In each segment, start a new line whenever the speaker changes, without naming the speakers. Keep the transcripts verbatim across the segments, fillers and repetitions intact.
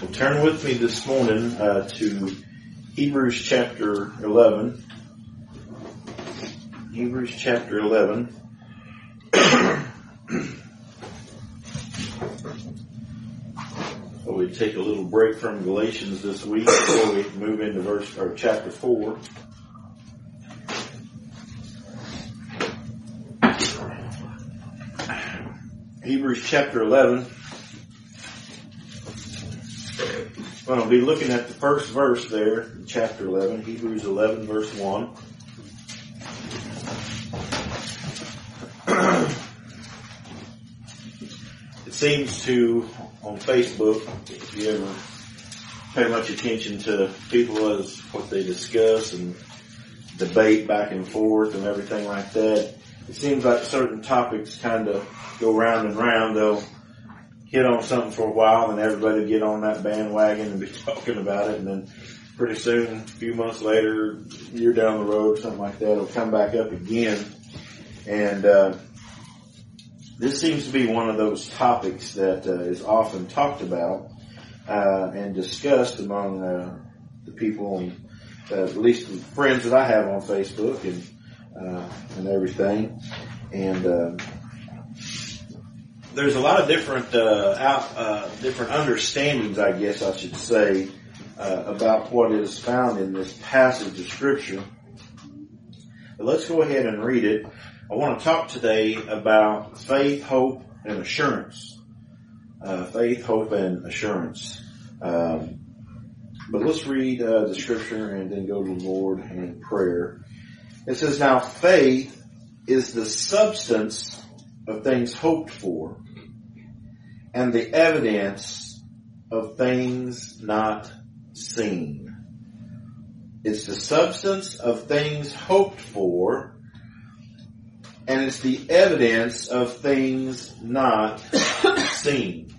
Well, turn with me this morning uh, to Hebrews chapter eleven. Hebrews chapter eleven. So we take a little break from Galatians this week before we move into verse or chapter four. Hebrews chapter eleven. Well, I'll be looking at the first verse there in chapter eleven, Hebrews eleven, verse one. It seems to, on Facebook, if you ever pay much attention to people as what they discuss and debate back and forth and everything like that, it seems like certain topics kind of go round and round. They'll hit on something for a while, and everybody will get on that bandwagon and be talking about it, and then pretty soon, a few months later, a year down the road, something like that, it'll come back up again. And uh, this seems to be one of those topics that uh, is often talked about uh, and discussed among uh, the people, and uh, at least the friends that I have on Facebook and uh, and everything. And uh, there's a lot of different uh, out, uh, different understandings, I guess I should say, uh, about what is found in this passage of Scripture. But let's go ahead and read it. I want to talk today about faith, hope, and assurance. Uh, faith, hope, and assurance. Um, but let's read uh, the Scripture and then go to the Lord in prayer. It says, "Now faith is the substance of things hoped for, and the evidence of things not seen." It's the substance of things hoped for, and it's the evidence of things not seen.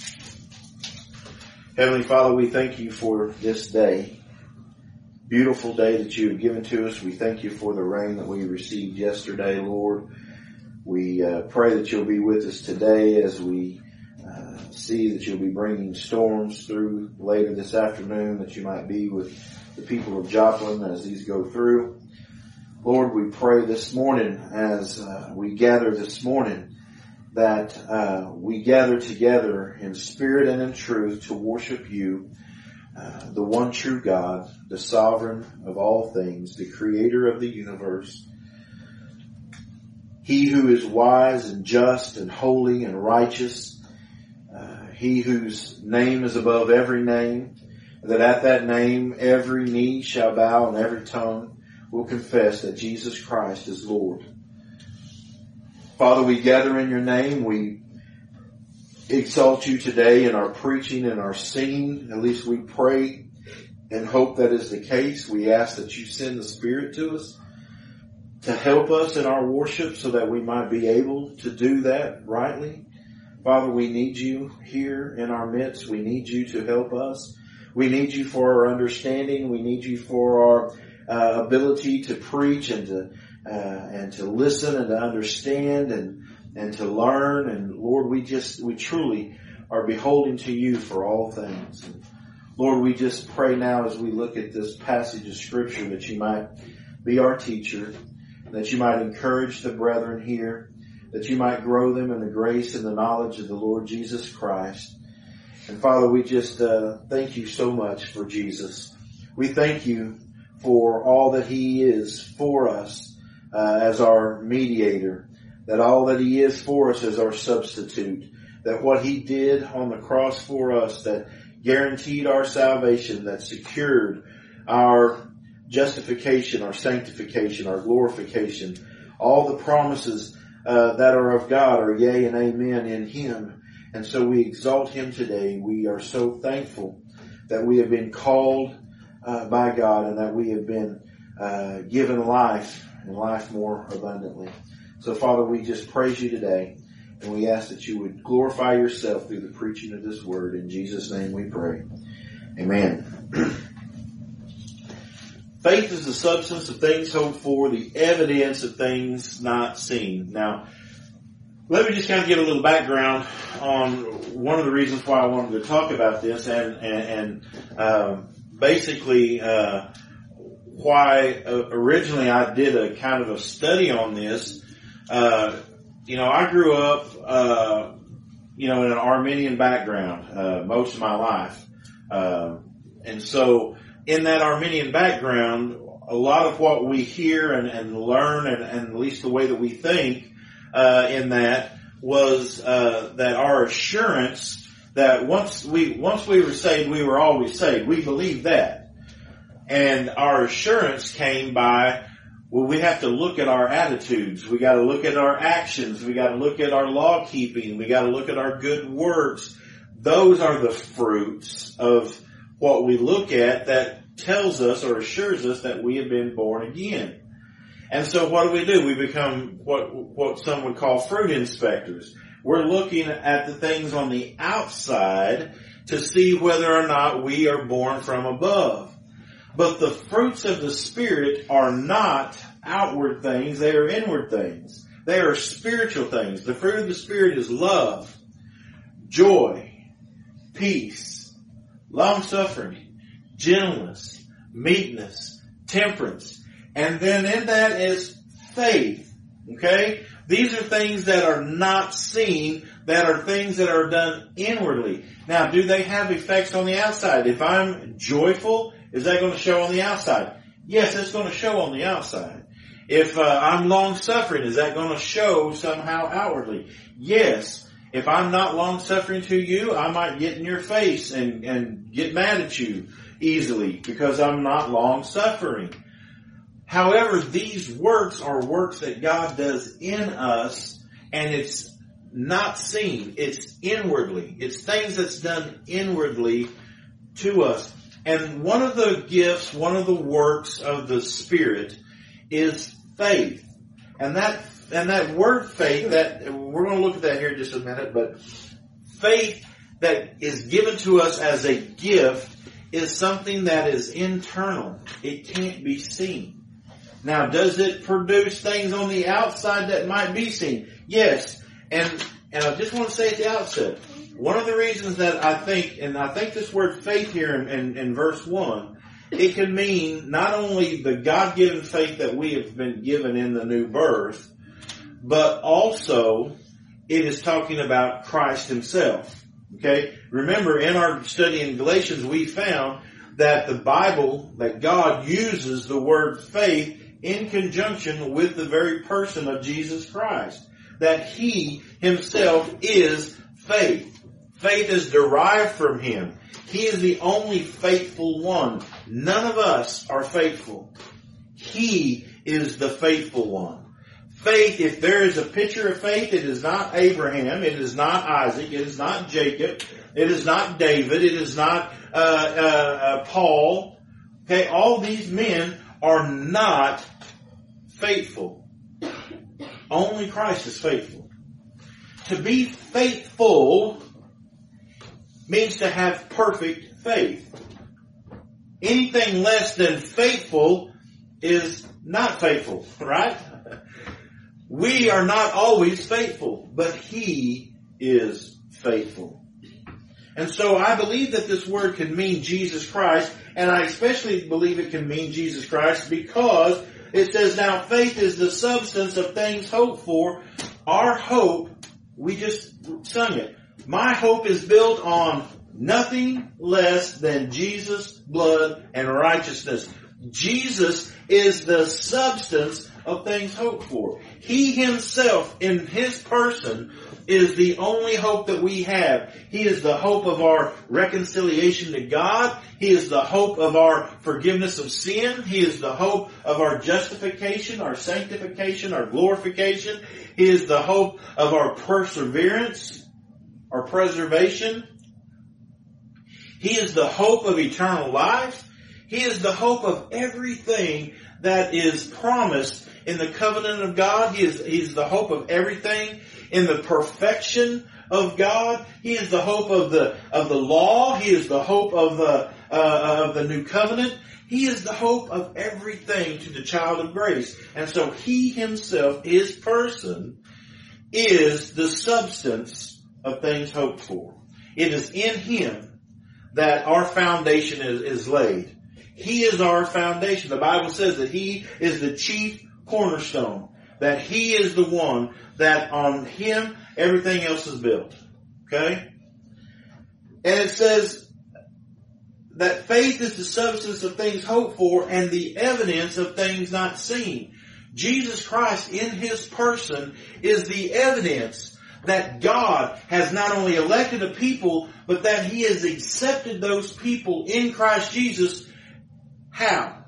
Heavenly Father, we thank you for this day. Beautiful day that you have given to us. We thank you for the rain that we received yesterday, Lord. We uh, pray that you'll be with us today as we uh, see that you'll be bringing storms through later this afternoon, that you might be with the people of Joplin as these go through. Lord, we pray this morning as uh, we gather this morning that uh, we gather together in spirit and in truth to worship you, uh, the one true God, the sovereign of all things, the creator of the universe. He who is wise and just and holy and righteous. Uh, he whose name is above every name. That at that name every knee shall bow and every tongue will confess that Jesus Christ is Lord. Father, we gather in your name. We exalt you today in our preaching and our singing. At least we pray and hope that is the case. We ask that you send the Spirit to us to help us in our worship so that we might be able to do that rightly. Father, we need you here in our midst. We need you to help us. We need you for our understanding. We need you for our uh, ability to preach and to uh, and to listen and to understand and and to learn. And Lord, we just we truly are beholding to you for all things. And Lord, we just pray now as we look at this passage of Scripture that you might be our teacher, that you might encourage the brethren here, that you might grow them in the grace and the knowledge of the Lord Jesus Christ. And Father, we just uh, thank you so much for Jesus. We thank you for all that he is for us uh, as our mediator, that all that he is for us as our substitute, that what he did on the cross for us, that guaranteed our salvation, that secured our justification, our sanctification, our glorification, all the promises uh, that are of God are yea and amen in him. And so we exalt him today. We are so thankful that we have been called uh, by God and that we have been uh, given life and life more abundantly. So Father, we just praise you today, and we ask that you would glorify yourself through the preaching of this word. In Jesus' name we pray. Amen. Faith is the substance of things hoped for, the evidence of things not seen. Now, Let me just kind of give a little background on one of the reasons why I wanted to talk about this, and and, and um, basically uh, why uh, originally I did a kind of a study on this. Uh, you know, I grew up, uh, you know, in an Armenian background uh, most of my life, uh, and so in that Armenian background, a lot of what we hear and, and learn, and, and at least the way that we think. Uh, in that was, uh, that our assurance that once we, once we were saved, we were always saved. We believed that. And our assurance came by, well, we have to look at our attitudes. We gotta look at our actions. We gotta look at our law keeping. We gotta look at our good works. Those are the fruits of what we look at that tells us or assures us that we have been born again. And so what do we do? We become what what some would call fruit inspectors. We're looking at the things on the outside to see whether or not we are born from above. But the fruits of the Spirit are not outward things, they are inward things. They are spiritual things. The fruit of the Spirit is love, joy, peace, long-suffering, gentleness, meekness, temperance. And then in that is faith. Okay? These are things that are not seen, that are things that are done inwardly. Now, do they have effects on the outside? If I'm joyful, is that going to show on the outside? Yes, it's going to show on the outside. If uh, I'm long-suffering, is that going to show somehow outwardly? Yes. If I'm not long-suffering to you, I might get in your face and, and get mad at you easily because I'm not long-suffering. However, these works are works that God does in us, and it's not seen. It's inwardly. It's things that's done inwardly to us. And one of the gifts, one of the works of the Spirit is faith. And that, and that word faith, that, we're going to look at that here in just a minute, but faith that is given to us as a gift is something that is internal. It can't be seen. Now, does it produce things on the outside that might be seen? Yes. And, and I just want to say at the outset, one of the reasons that I think, and I think this word faith here in, in, in verse one, it can mean not only the God-given faith that we have been given in the new birth, but also it is talking about Christ himself. Okay? Remember, in our study in Galatians, we found that the Bible, that God uses the word faith in conjunction with the very person of Jesus Christ. That he himself is faith. Faith is derived from him. He is the only faithful one. None of us are faithful. He is the faithful one. Faith, if there is a picture of faith, it is not Abraham, it is not Isaac, it is not Jacob, it is not David, it is not uh, uh, uh, Paul. Okay, all these men are not faithful. Only Christ is faithful. To be faithful means to have perfect faith. Anything less than faithful is not faithful, right? We are not always faithful, but he is faithful. And so I believe that this word can mean Jesus Christ, and I especially believe it can mean Jesus Christ because it says, now faith is the substance of things hoped for. Our hope, we just sung it. My hope is built on nothing less than Jesus' blood and righteousness. Jesus is the substance of things hoped for. He himself, in his person, is the only hope that we have. He is the hope of our reconciliation to God. He is the hope of our forgiveness of sin. He is the hope of our justification, our sanctification, our glorification. He is the hope of our perseverance, our preservation. He is the hope of eternal life. He is the hope of everything that is promised in the covenant of God. He is, he is the hope of everything in the perfection of God. He is the hope of the, of the law. He is the hope of the, uh, of the new covenant. He is the hope of everything to the child of grace. And so he himself, his person, is the substance of things hoped for. It is in Him that our foundation is, is laid. He is our foundation. The Bible says that He is the chief cornerstone. That He is the one that on Him everything else is built. Okay? And it says that faith is the substance of things hoped for and the evidence of things not seen. Jesus Christ in His person is the evidence that God has not only elected a people, but that He has accepted those people in Christ Jesus. How?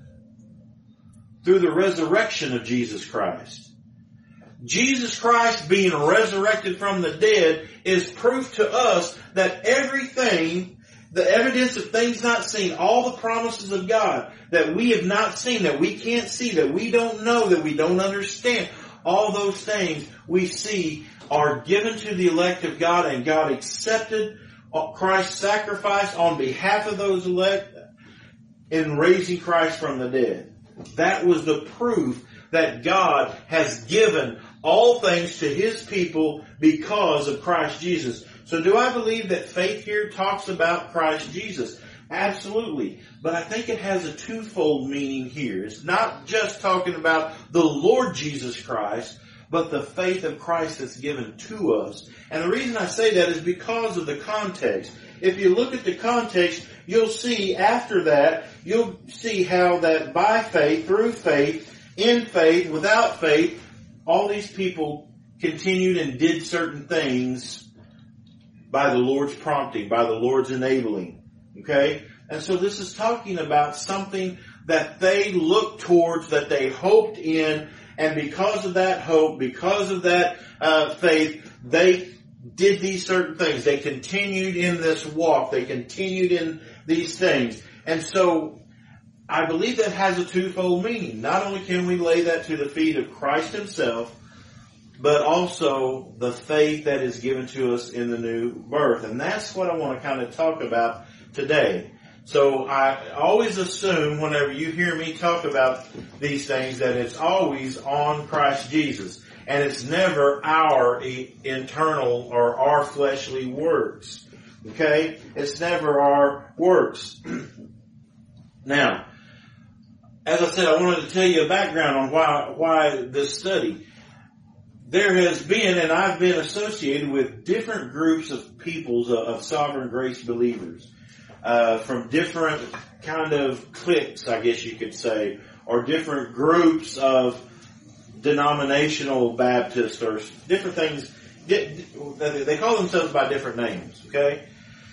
Through the resurrection of Jesus Christ. Jesus Christ being resurrected from the dead is proof to us that everything, the evidence of things not seen, all the promises of God that we have not seen, that we can't see, that we don't know, that we don't understand, all those things we see are given to the elect of God, and God accepted Christ's sacrifice on behalf of those elect in raising Christ from the dead. That was the proof that God has given all things to His people because of Christ Jesus. So do I believe that faith here talks about Christ Jesus? Absolutely. But I think it has a twofold meaning here. It's not just talking about the Lord Jesus Christ, but the faith of Christ that's given to us. And the reason I say that is because of the context. If you look at the context, you'll see after that, you'll see how that by faith, through faith, in faith, without faith, all these people continued and did certain things by the Lord's prompting, by the Lord's enabling. Okay? And so this is talking about something that they looked towards, that they hoped in, and because of that hope, because of that uh, faith, they did these certain things. They continued in this walk. They continued in these things. And so I believe that has a twofold meaning. Not only can we lay that to the feet of Christ Himself, but also the faith that is given to us in the new birth. And that's what I want to kind of talk about today. So I always assume whenever you hear me talk about these things that it's always on Christ Jesus. And it's never our internal or our fleshly works. Okay? It's never our works. Now, as I said, I wanted to tell you a background on why, why this study. There has been, and I've been associated with different groups of peoples, uh, of sovereign grace believers, uh, from different kind of cliques, I guess you could say, or different groups of denominational Baptists or different things. They call themselves by different names, okay?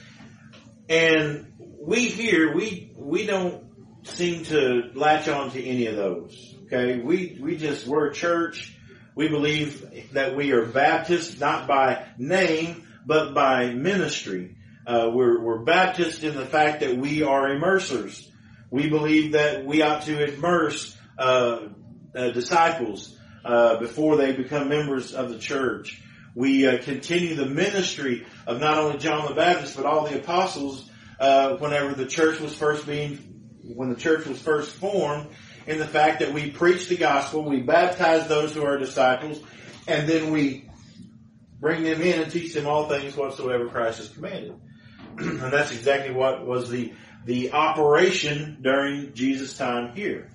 And we here, we, we don't seem to latch on to any of those, okay? We, we just, we're a church. We believe that we are Baptists, not by name, but by ministry. Uh, we're, we're Baptists in the fact that we are immersers. We believe that we ought to immerse, uh, uh disciples, uh, before they become members of the church. We, uh, continue the ministry of not only John the Baptist, but all the apostles, uh, whenever the church was first being, when the church was first formed, in the fact that we preach the gospel, we baptize those who are disciples, and then we bring them in and teach them all things whatsoever Christ has commanded. And that's exactly what was the, the operation during Jesus' time here.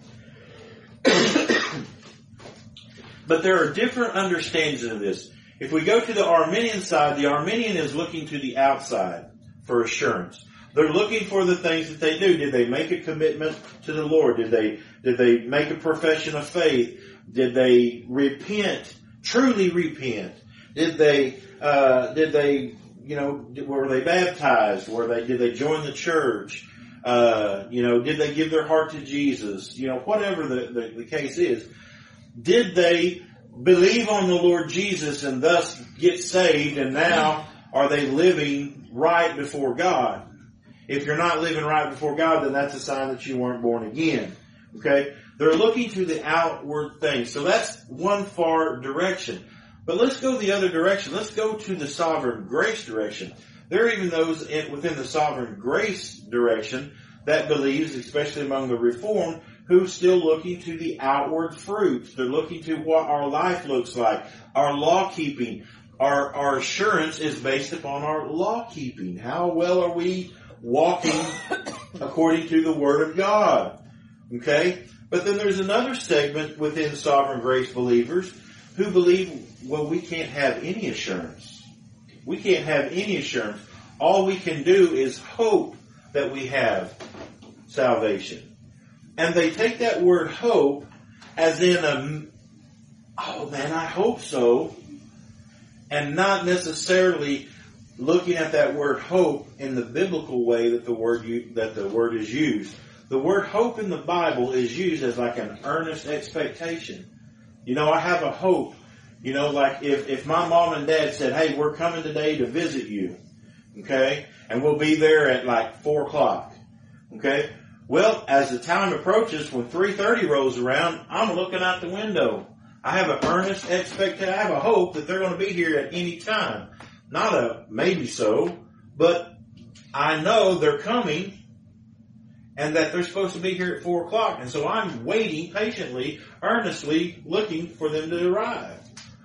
But there are different understandings of this. If we go to the Arminian side, the Arminian is looking to the outside for assurance. They're looking for the things that they do. Did they make a commitment to the Lord? Did they, did they make a profession of faith? Did they repent, truly repent? Did they, uh, did they, you know, were they baptized? Were they, did they join the church? Uh, you know, did they give their heart to Jesus? You know, whatever the, the, the case is. Did they believe on the Lord Jesus and thus get saved, and now are they living right before God? If you're not living right before God, then that's a sign that you weren't born again. Okay? They're looking to the outward things. So that's one far direction. But let's go the other direction. Let's go to the sovereign grace direction. There are even those in, within the sovereign grace direction that believes, especially among the Reformed, who's still looking to the outward fruits. They're looking to what our life looks like, our law keeping. Our, our assurance is based upon our law keeping. How well are we walking according to the Word of God? Okay? But then there's another segment within Sovereign Grace believers who believe, well, we can't have any assurance. We can't have any assurance. All we can do is hope that we have salvation. And they take that word hope as in a, oh man, I hope so. And not necessarily looking at that word hope in the biblical way that the word that the word is used. The word hope in the Bible is used as like an earnest expectation. You know, I have a hope. You know, like if, if my mom and dad said, hey, we're coming today to visit you. Okay? And we'll be there at like four o'clock. Okay? Well, as the time approaches, when three thirty rolls around, I'm looking out the window. I have an earnest expectation. I have a hope that they're going to be here at any time. Not a maybe so, but I know they're coming and that they're supposed to be here at four o'clock. And so I'm waiting patiently, earnestly looking for them to arrive.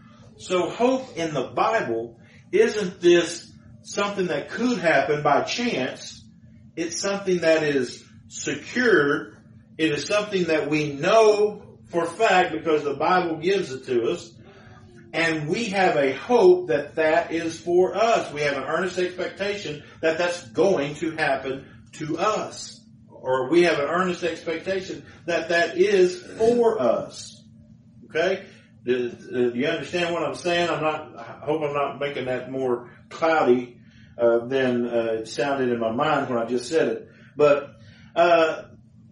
So hope in the Bible isn't this something that could happen by chance. It's something that is secure. It is something that we know for fact because the Bible gives it to us. And we have a hope that that is for us. We have an earnest expectation that that's going to happen to us. Or we have an earnest expectation that that is for us. Okay? Do, do you understand what I'm saying? I'm not, I hope I'm not making that more cloudy uh, than uh, it sounded in my mind when I just said it. But, uh,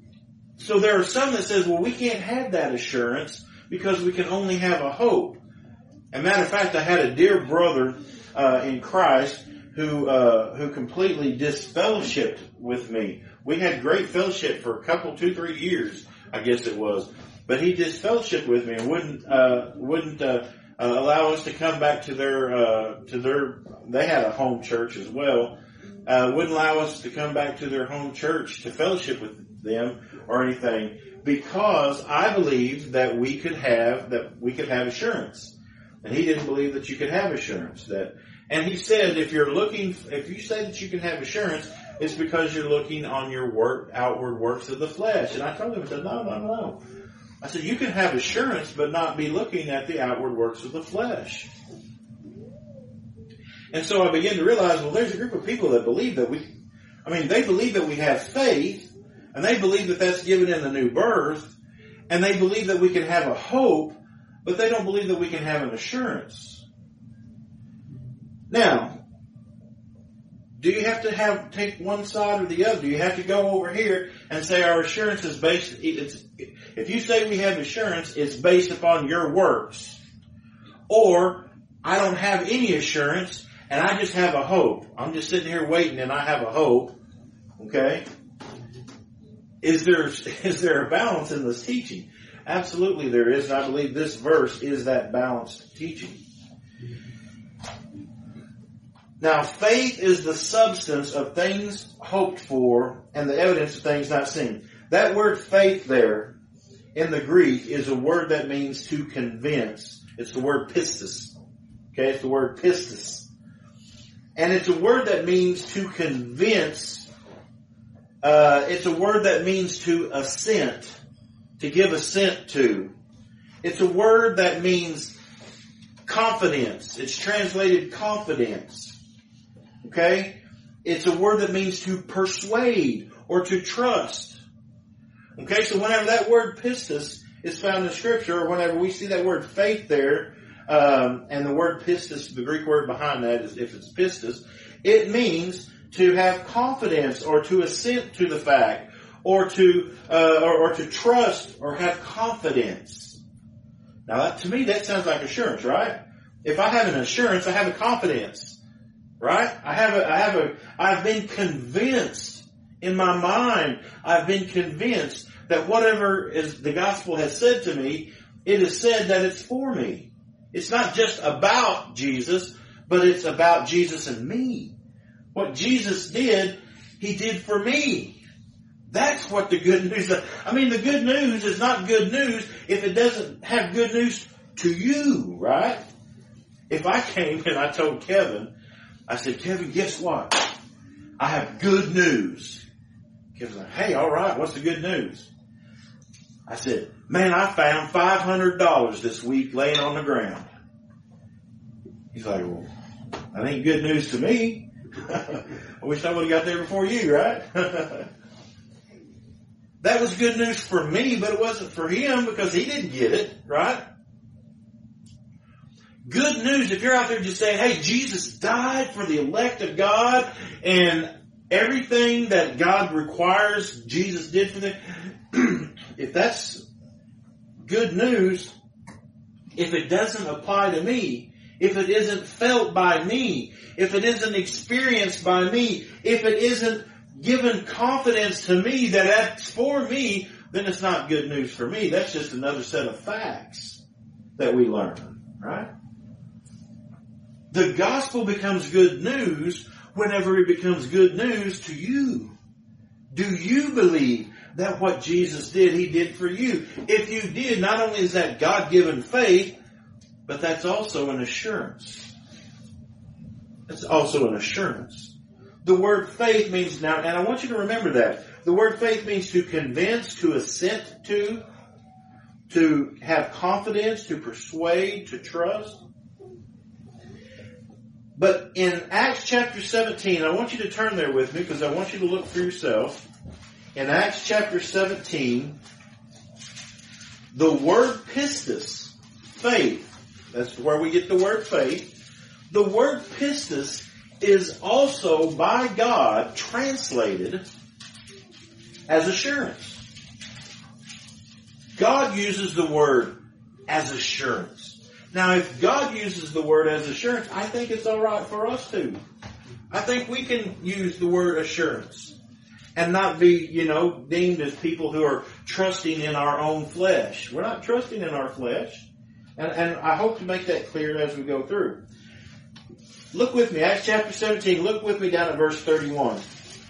so there are some that says, well, we can't have that assurance because we can only have a hope. As a matter of fact, I had a dear brother uh, in Christ who uh, who completely disfellowshipped with me. We had great fellowship for a couple, two, three years, I guess it was. But he disfellowshipped with me and wouldn't uh, wouldn't uh, uh, allow us to come back to their uh, to their. They had a home church as well. Uh, wouldn't allow us to come back to their home church to fellowship with them or anything because I believed that we could have that we could have assurance. And he didn't believe that you could have assurance. That, and he said, if you're looking, if you say that you can have assurance, it's because you're looking on your work, outward works of the flesh. And I told him, I said, no, no, no. I said, you can have assurance, but not be looking at the outward works of the flesh. And so I began to realize, well, there's a group of people that believe that we, I mean, they believe that we have faith, and they believe that that's given in the new birth, and they believe that we can have a hope, but they don't believe that we can have an assurance. Now, do you have to have take one side or the other? Do you have to go over here and say our assurance is based, it's, if you say we have assurance, it's based upon your works. Or, I don't have any assurance and I just have a hope. I'm just sitting here waiting and I have a hope. Okay? Is there, is there a balance in this teaching? Absolutely there is, and I believe this verse is that balanced teaching. Now, faith is the substance of things hoped for and the evidence of things not seen. That word faith there in the Greek is a word that means to convince. It's the word pistis. Okay, it's the word pistis. And it's a word that means to convince. Uh, it's a word that means to assent. To give assent to. It's a word that means confidence. It's translated confidence. Okay? It's a word that means to persuade or to trust. Okay, so whenever that word pistis is found in Scripture, or whenever we see that word faith there, um, and the word pistis, the Greek word behind that is if it's pistis, it means to have confidence or to assent to the fact. Or to, uh, or, or to trust or have confidence. Now that, to me that sounds like assurance, right? If I have an assurance, I have a confidence. Right? I have a, I have a, I've been convinced in my mind, I've been convinced that whatever is the gospel has said to me, it is said that it's for me. It's not just about Jesus, but it's about Jesus and me. What Jesus did, He did for me. That's what the good news is. I mean, the good news is not good news if it doesn't have good news to you, right? If I came and I told Kevin, I said, Kevin, guess what? I have good news. Kevin's like, hey, all right, what's the good news? I said, man, I found five hundred dollars this week laying on the ground. He's like, well, that ain't good news to me. I wish I would have got there before you, right? That was good news for me, but it wasn't for him because he didn't get it, right? Good news, if you're out there just saying, hey, Jesus died for the elect of God and everything that God requires, Jesus did for them. If that's good news, if it doesn't apply to me, if it isn't felt by me, if it isn't experienced by me, if it isn't given confidence to me that that's for me, then it's not good news for me. That's just another set of facts that we learn, right? The gospel becomes good news whenever it becomes good news to you. Do you believe that what Jesus did, He did for you? If you did, not only is that God-given faith, but that's also an assurance. It's also an assurance. The word faith means now, and I want you to remember that. The word faith means to convince, to assent to, to have confidence, to persuade, to trust. But in Acts chapter seventeen, I want you to turn there with me because I want you to look for yourself. In Acts chapter seventeen, the word pistis, faith, that's where we get the word faith. The word pistis is also by God translated as assurance. God uses the word as assurance. Now, if God uses the word as assurance, I think it's all right for us too. I think we can use the word assurance and not be, you know, deemed as people who are trusting in our own flesh. We're not trusting in our flesh. And, and I hope to make that clear as we go through. Look with me, Acts chapter seventeen, look with me down at verse thirty-one.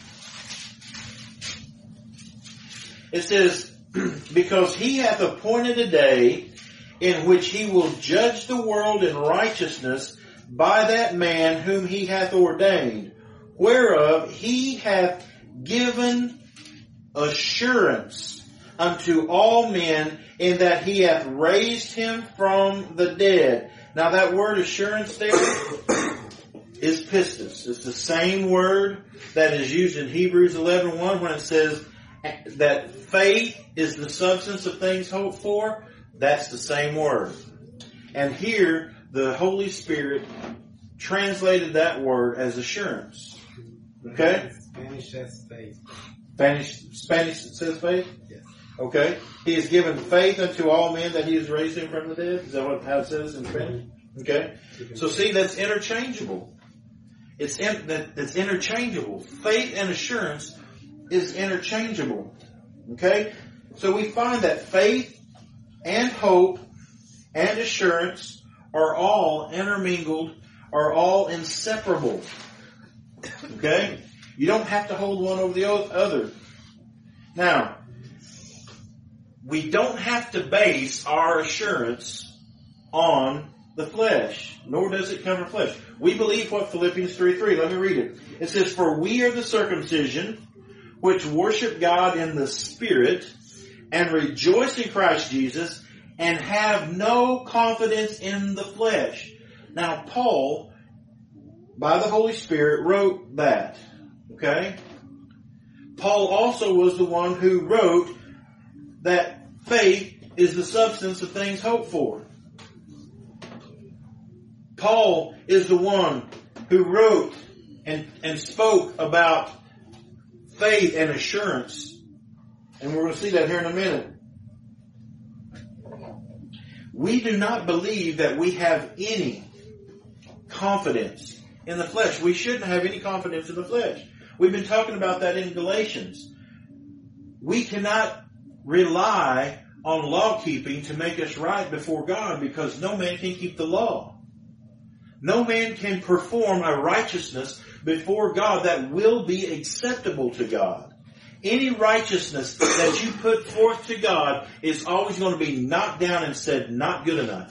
It says, because He hath appointed a day in which He will judge the world in righteousness by that man whom He hath ordained, whereof He hath given assurance unto all men in that He hath raised Him from the dead. Now that word assurance there is pistis. It's the same word that is used in Hebrews eleven one when it says that faith is the substance of things hoped for. That's the same word. And here, the Holy Spirit translated that word as assurance. Okay?
Spanish says faith.
Spanish, Spanish says faith?
Yes.
Okay. He has given faith unto all men that He has raised Him from the dead. Is that what how it says in Spanish? Okay. So see, that's interchangeable. It's in, that it's interchangeable. Faith and assurance is interchangeable. Okay? So we find that faith and hope and assurance are all intermingled, are all inseparable. Okay? You don't have to hold one over the other. Now, we don't have to base our assurance on the flesh, nor does it come from flesh. We believe what Philippians three three, let me read it. It says, for we are the circumcision which worship God in the Spirit and rejoice in Christ Jesus and have no confidence in the flesh. Now, Paul, by the Holy Spirit, wrote that. Okay? Paul also was the one who wrote that faith is the substance of things hoped for. Paul is the one who wrote and, and spoke about faith and assurance. And we're going to see that here in a minute. We do not believe that we have any confidence in the flesh. We shouldn't have any confidence in the flesh. We've been talking about that in Galatians. We cannot rely on law keeping to make us right before God because no man can keep the law. No man can perform a righteousness before God that will be acceptable to God. Any righteousness that you put forth to God is always going to be knocked down and said, not good enough.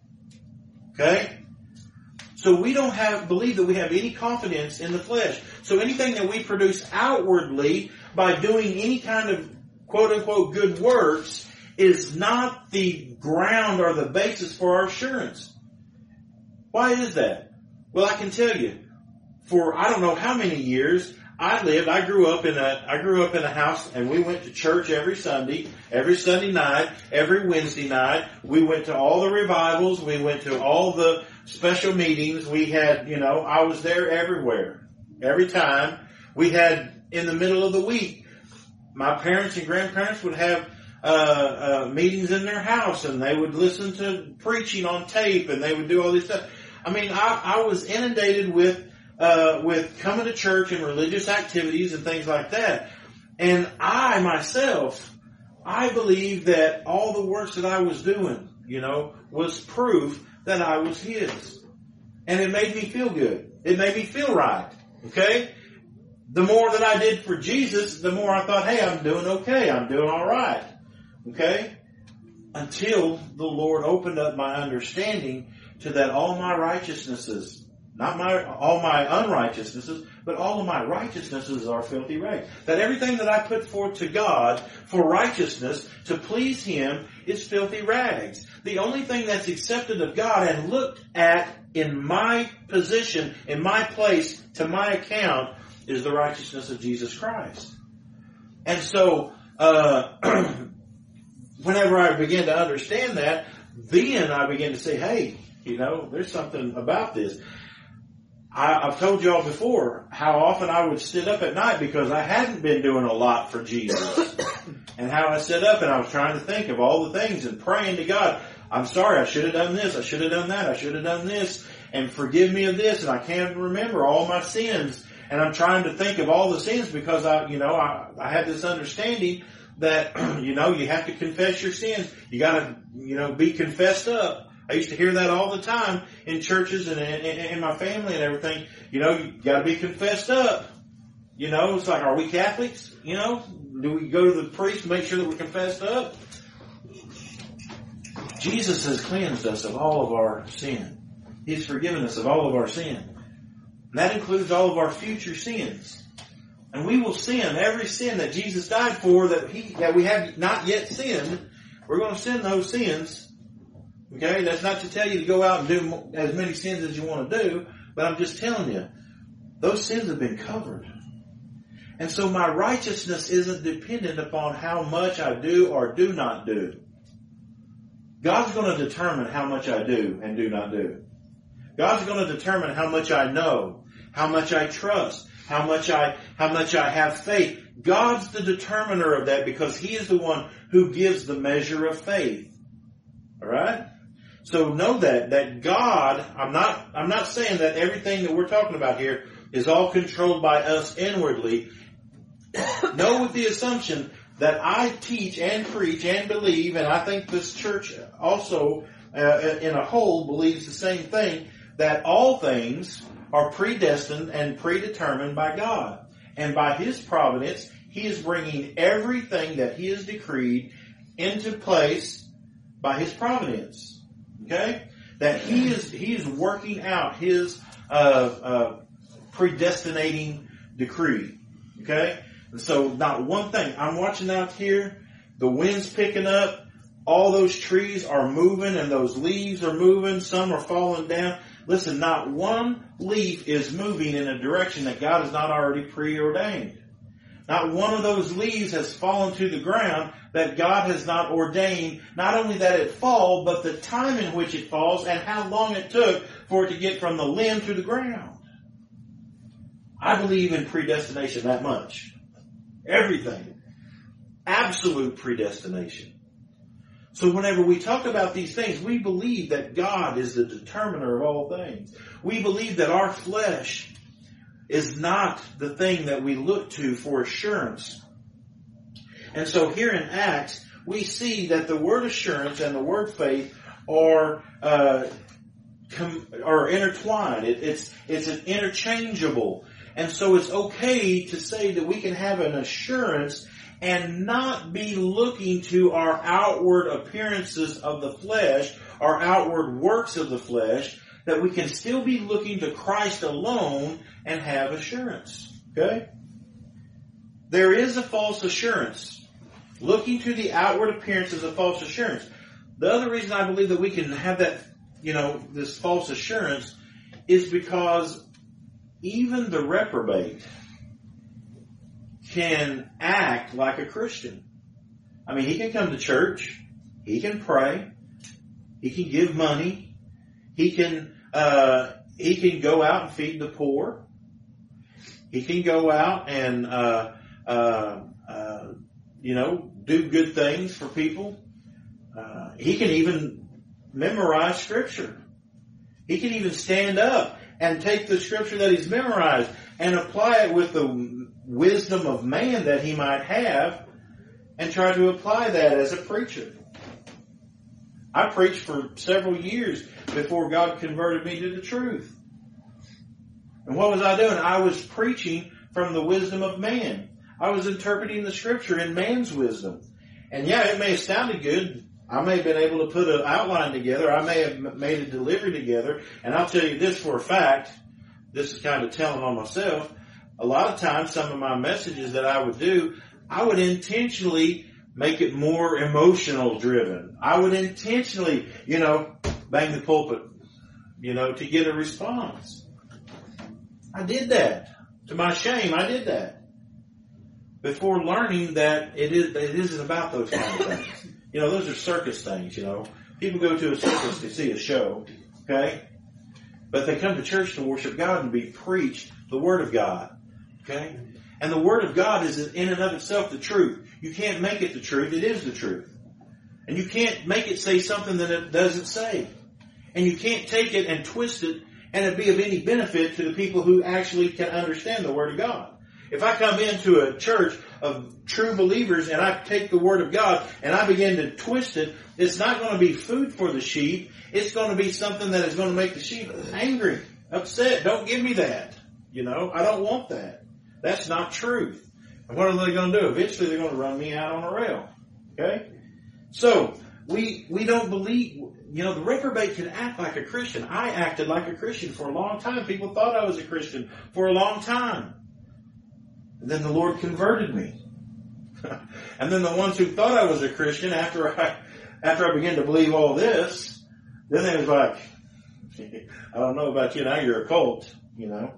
Okay? So we don't have, believe that we have any confidence in the flesh. So anything that we produce outwardly by doing any kind of quote unquote good works is not the ground or the basis for our assurance. Why is that? Well, I can tell you, for I don't know how many years, I lived, I grew up in a, I grew up in a house and we went to church every Sunday, every Sunday night, every Wednesday night. We went to all the revivals. We went to all the special meetings. We had, you know, I was there everywhere, every time. We had, in the middle of the week, my parents and grandparents would have uh, uh, meetings in their house and they would listen to preaching on tape and they would do all this stuff. I mean, I, I was inundated with Uh, with coming to church and religious activities and things like that. And I myself, I believe that all the works that I was doing, you know, was proof that I was His. And it made me feel good. It made me feel right. Okay? The more that I did for Jesus, the more I thought, hey, I'm doing okay. I'm doing all right. Okay? Until the Lord opened up my understanding to that all my righteousnesses, not my, all my unrighteousnesses, but all of my righteousnesses are filthy rags. That everything that I put forth to God for righteousness, to please Him, is filthy rags. The only thing that's accepted of God and looked at in my position, in my place, to my account, is the righteousness of Jesus Christ. And so, uh, whenever I began to understand that, then I began to say, hey, you know, there's something about this. I, I've told y'all before how often I would sit up at night because I hadn't been doing a lot for Jesus. And how I sit up and I was trying to think of all the things and praying to God. I'm sorry, I should have done this. I should have done that. I should have done this. And forgive me of this. And I can't remember all my sins. And I'm trying to think of all the sins because I, you know, I, I had this understanding that, you know, you have to confess your sins. You gotta, you know, be confessed up. I used to hear that all the time in churches and in, in my family and everything. You know, you got to be confessed up. You know, it's like, are we Catholics? You know, do we go to the priest and make sure that we're confessed up? Jesus has cleansed us of all of our sin. He's forgiven us of all of our sin. And that includes all of our future sins. And we will sin every sin that Jesus died for that he that we have not yet sinned. We're going to sin those sins. Okay, that's not to tell you to go out and do as many sins as you want to do, but I'm just telling you, those sins have been covered. And so my righteousness isn't dependent upon how much I do or do not do. God's going to determine how much I do and do not do. God's going to determine how much I know, how much I trust, how much I, how much I have faith. God's the determiner of that because He is the one who gives the measure of faith. Alright? So know that, that God, I'm not, I'm not saying that everything that we're talking about here is all controlled by us inwardly. Know with the assumption that I teach and preach and believe, and I think this church also, uh, in a whole, believes the same thing, that all things are predestined and predetermined by God. And by His providence, He is bringing everything that He has decreed into place by His providence. Okay? That He is, He is working out His, uh, uh, predestinating decree. Okay? And so not one thing. I'm watching out here. The wind's picking up. All those trees are moving and those leaves are moving. Some are falling down. Listen, not one leaf is moving in a direction that God has not already preordained. Not one of those leaves has fallen to the ground that God has not ordained, not only that it fall, but the time in which it falls and how long it took for it to get from the limb to the ground. I believe in predestination that much. Everything. Absolute predestination. So whenever we talk about these things, we believe that God is the determiner of all things. We believe that our flesh is not the thing that we look to for assurance. And so here in Acts, we see that the word assurance and the word faith are uh, com- are intertwined. It, it's it's an interchangeable. And so it's okay to say that we can have an assurance and not be looking to our outward appearances of the flesh, our outward works of the flesh, that we can still be looking to Christ alone and have assurance. Okay? There is a false assurance. Looking to the outward appearance is a false assurance. The other reason I believe that we can have that, you know, this false assurance is because even the reprobate can act like a Christian. I mean, he can come to church. He can pray. He can give money. He can, uh, he can go out and feed the poor. He can go out and, uh, uh, uh, you know, do good things for people. Uh, he can even memorize Scripture. He can even stand up and take the Scripture that he's memorized and apply it with the wisdom of man that he might have and try to apply that as a preacher. I preached for several years before God converted me to the truth. And what was I doing? I was preaching from the wisdom of man. I was interpreting the Scripture in man's wisdom. And yeah, it may have sounded good. I may have been able to put an outline together. I may have made a delivery together. And I'll tell you this for a fact. This is kind of telling on myself. A lot of times, some of my messages that I would do, I would intentionally make it more emotional driven. I would intentionally, you know, bang the pulpit, you know, to get a response. I did that. To my shame, I did that. Before learning that it is, it isn't about those kind of things. You know, those are circus things, you know. People go to a circus to see a show, okay? But they come to church to worship God and be preached the Word of God, okay? And the Word of God is in and of itself the truth. You can't make it the truth. It is the truth. And you can't make it say something that it doesn't say. And you can't take it and twist it and it be of any benefit to the people who actually can understand the Word of God. If I come into a church of true believers and I take the Word of God and I begin to twist it, it's not going to be food for the sheep. It's going to be something that is going to make the sheep angry, upset. Don't give me that. You know, I don't want that. That's not truth. And what are they going to do? Eventually they're going to run me out on a rail. Okay? So, we we don't believe, you know, the reprobate can act like a Christian. I acted like a Christian for a long time. People thought I was a Christian for a long time. And then the Lord converted me. And then the ones who thought I was a Christian, after I after I began to believe all this, then they was like, I don't know about you, now you're a cult, you know.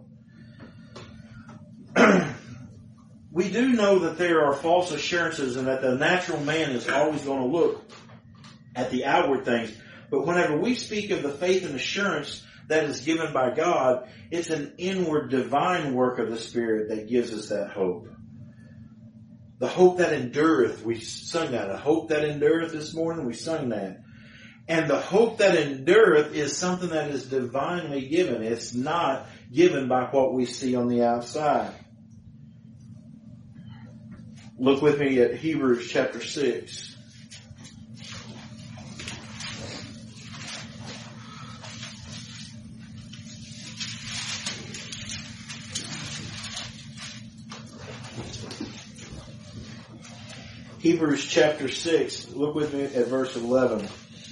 We do know that there are false assurances and that the natural man is always going to look at the outward things. But whenever we speak of the faith and assurance that is given by God, it's an inward divine work of the Spirit that gives us that hope. The hope that endureth, we sung that. A hope that endureth this morning, we sung that. And the hope that endureth is something that is divinely given. It's not given by what we see on the outside. Look with me at Hebrews chapter six. Hebrews chapter six, look with me at verse eleven.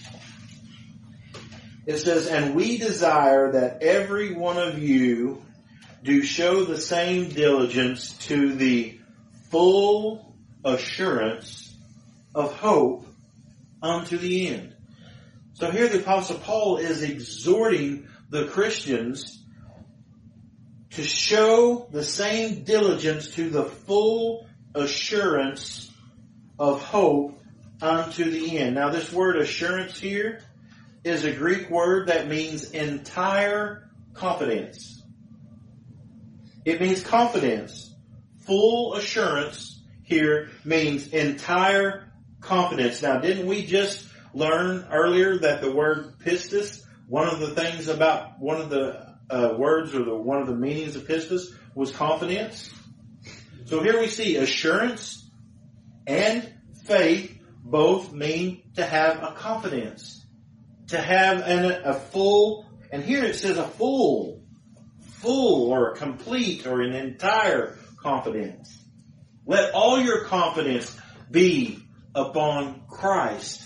It says, and we desire that every one of you do show the same diligence to the full assurance of hope unto the end. So here the Apostle Paul is exhorting the Christians to show the same diligence to the full assurance of hope unto the end. Now this word assurance here is a Greek word that means entire confidence. It means confidence. Full assurance here means entire confidence. Now didn't we just learn earlier that the word pistis, one of the things about, one of the uh, words or the one of the meanings of pistis was confidence? So here we see assurance and faith both mean to have a confidence, to have an, a full, and here it says a full, full or a complete or an entire confidence. Let all your confidence be upon Christ.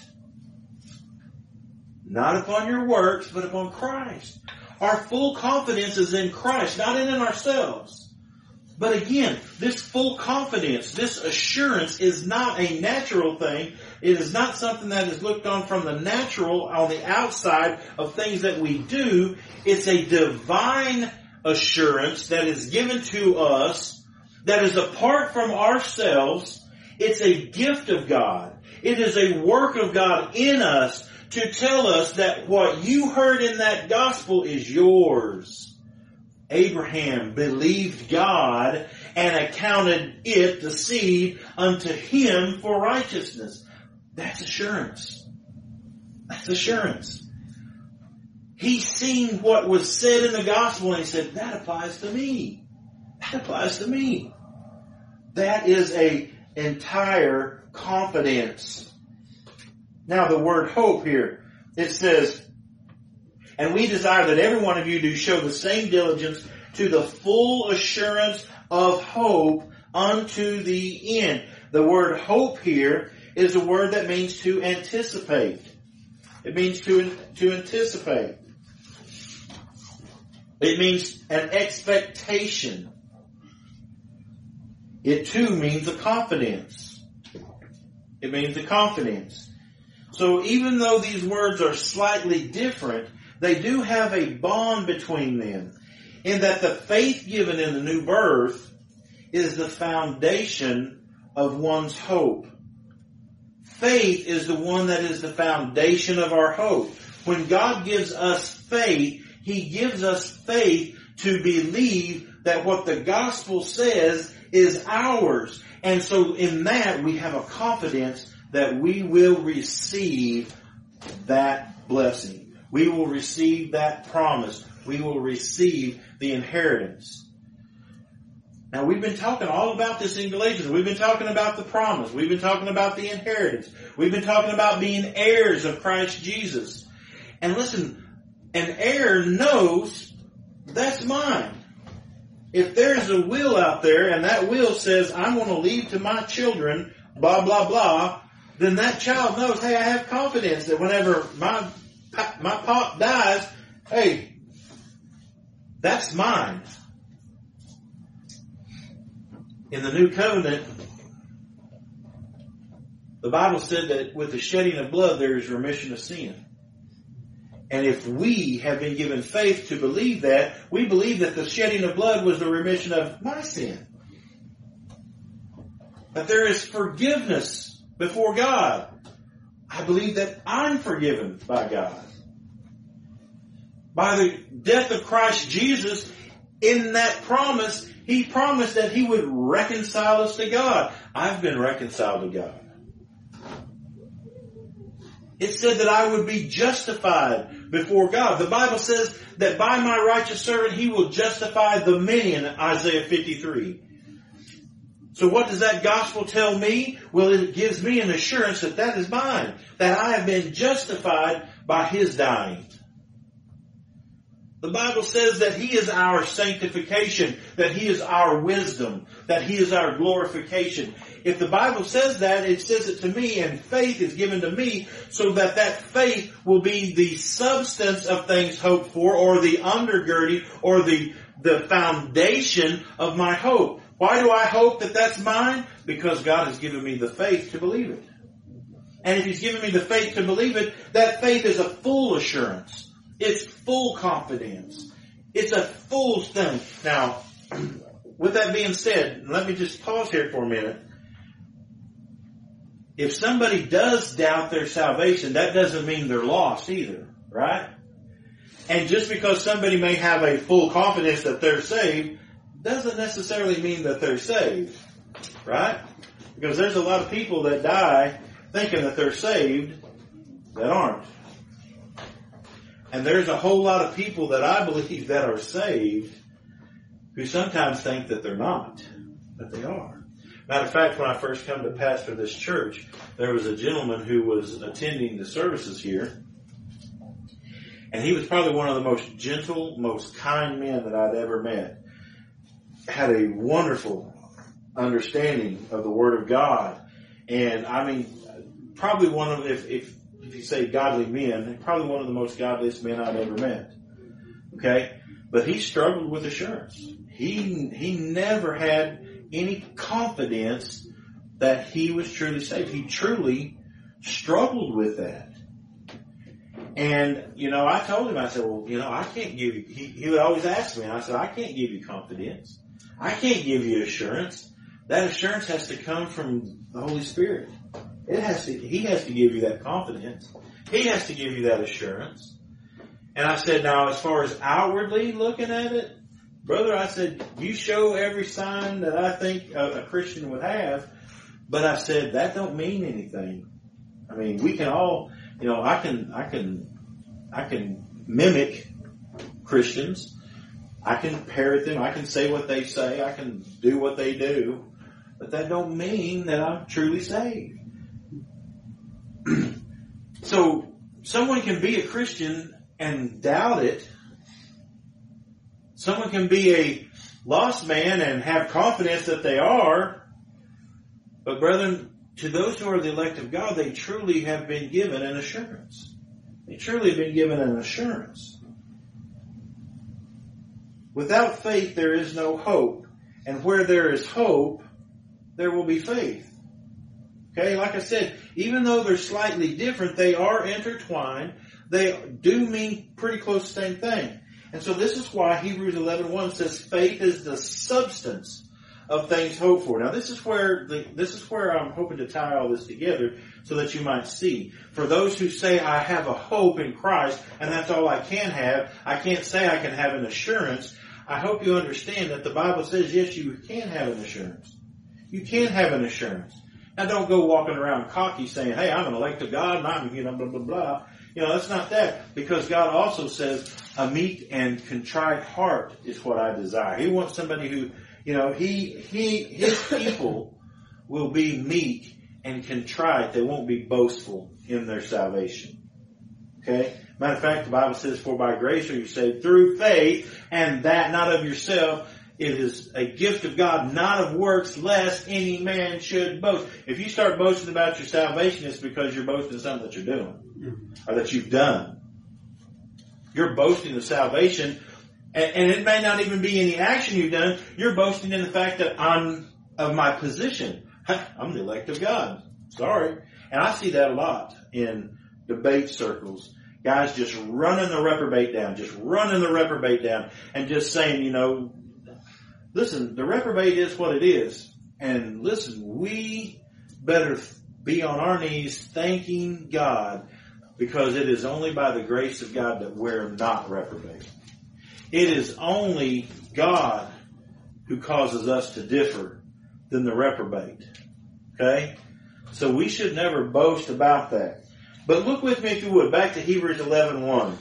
Not upon your works, but upon Christ. Our full confidence is in Christ, not in ourselves. But again, this full confidence, this assurance is not a natural thing. It is not something that is looked on from the natural, on the outside of things that we do. It's a divine assurance that is given to us, that is apart from ourselves. It's a gift of God. It is a work of God in us to tell us that what you heard in that gospel is yours. Abraham believed God and accounted it, the seed, unto him for righteousness. That's assurance. That's assurance. He seen what was said in the gospel and he said, that applies to me. That applies to me. That is a entire confidence. Now the word hope here, it says, and we desire that every one of you do show the same diligence to the full assurance of hope unto the end. The word hope here is a word that means to anticipate. It means to, to anticipate. It means an expectation. It too means a confidence. It means a confidence. So even though these words are slightly different, they do have a bond between them, in that the faith given in the new birth is the foundation of one's hope. Faith is the one that is the foundation of our hope. When God gives us faith, He gives us faith to believe that what the gospel says is ours. And so in that we have a confidence that we will receive that blessing. We will receive that promise. We will receive the inheritance. Now we've been talking all about this in Galatians. We've been talking about the promise. We've been talking about the inheritance. We've been talking about being heirs of Christ Jesus. And listen, an heir knows that's mine. If there's a will out there and that will says, I'm going to leave to my children, blah, blah, blah, then that child knows, hey, I have confidence that whenever my my pop dies, hey, that's mine. In the new covenant, the Bible said that with the shedding of blood there is remission of sin. And if we have been given faith to believe that, we believe that the shedding of blood was the remission of my sin. That there is forgiveness before God. I believe that I'm forgiven by God. By the death of Christ Jesus, in that promise, He promised that He would reconcile us to God. I've been reconciled to God. It said that I would be justified before God. The Bible says that by my righteous servant He will justify the many in Isaiah fifty-three. So what does that gospel tell me? Well, it gives me an assurance that that is mine. That I have been justified by His dying. The Bible says that He is our sanctification, that He is our wisdom, that He is our glorification. If the Bible says that, it says it to me, and faith is given to me so that that faith will be the substance of things hoped for, or the undergirding, or the, the foundation of my hope. Why do I hope that that's mine? Because God has given me the faith to believe it. And if He's given me the faith to believe it, that faith is a full assurance. It's full confidence. It's a full thing. Now, with that being said, let me just pause here for a minute. If somebody does doubt their salvation, that doesn't mean they're lost either, right? And just because somebody may have a full confidence that they're saved, doesn't necessarily mean that they're saved, right? Because there's a lot of people that die thinking that they're saved that aren't. And there's a whole lot of people that I believe that are saved who sometimes think that they're not, but they are. Matter of fact, when I first come to pastor this church, there was a gentleman who was attending the services here. And he was probably one of the most gentle, most kind men that I'd ever met. Had a wonderful understanding of the Word of God. And I mean, probably one of, if, if, if you say godly men, probably one of the most godliest men I'd ever met. Okay? But he struggled with assurance. He, he never had any confidence that he was truly saved. He truly struggled with that. And, you know, I told him, I said, well, you know, I can't give you, he, he would always ask me, and I said, I can't give you confidence. I can't give you assurance. That assurance has to come from the Holy Spirit. It has to, he has to give you that confidence. He has to give you that assurance. And I said, now, as far as outwardly looking at it, brother, I said, you show every sign that I think a, a Christian would have, but I said, that don't mean anything. I mean, we can all, you know, I can, I can, I can mimic Christians. I can parrot them. I can say what they say. I can do what they do. But that don't mean that I'm truly saved. So, someone can be a Christian and doubt it. Someone can be a lost man and have confidence that they are. But brethren, to those who are the elect of God, they truly have been given an assurance. They truly have been given an assurance. Without faith, there is no hope. And where there is hope, there will be faith. Okay, like I said, even though they're slightly different, they are intertwined. They do mean pretty close to the same thing. And so this is why Hebrews eleven one says faith is the substance of things hoped for. Now this is where the, this is where I'm hoping to tie all this together so that you might see. For those who say I have a hope in Christ and that's all I can have, I can't say I can have an assurance. I hope you understand that the Bible says yes, you can have an assurance. You can have an assurance. Now don't go walking around cocky saying, hey, I'm an elect of God and I'm, you know, blah, blah, blah. You know, that's not that. Because God also says a meek and contrite heart is what I desire. He wants somebody who, you know, he, he, his people will be meek and contrite. They won't be boastful in their salvation. Okay? Matter of fact, the Bible says, for by grace are you saved through faith, and that not of yourself. It is a gift of God, not of works, lest any man should boast. If you start boasting about your salvation, it's because you're boasting something that you're doing, or that you've done. You're boasting of salvation, and, and it may not even be any action you've done. You're boasting in the fact that I'm of my position. I'm the elect of God. Sorry. And I see that a lot in debate circles. Guys just running the reprobate down, just running the reprobate down, and just saying, you know, listen, the reprobate is what it is. And listen, we better be on our knees thanking God, because it is only by the grace of God that we're not reprobate. It is only God who causes us to differ than the reprobate. Okay? So we should never boast about that. But look with me, if you would, back to Hebrews eleven one.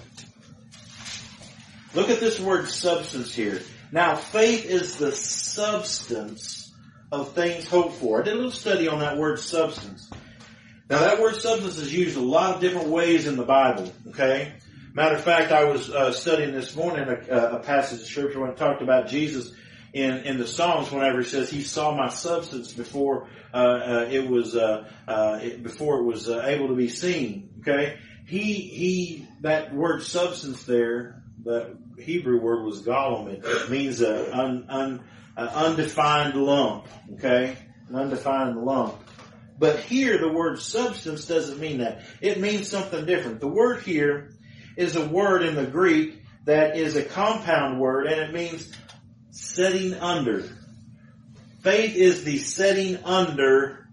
Look at this word substance here. Now, faith is the substance of things hoped for. I did a little study on that word substance. Now, that word substance is used a lot of different ways in the Bible, okay? Matter of fact, I was uh, studying this morning a, a passage of Scripture when it talked about Jesus in, in the Psalms, whenever he says, he saw my substance before uh, uh, it was uh, uh, it, before it was uh, able to be seen, okay? He, he, that word substance there, that Hebrew word was golem. It means a un, un, an undefined lump. Okay, an undefined lump. But here, the word substance doesn't mean that. It means something different. The word here is a word in the Greek that is a compound word, and it means setting under. Faith is the setting under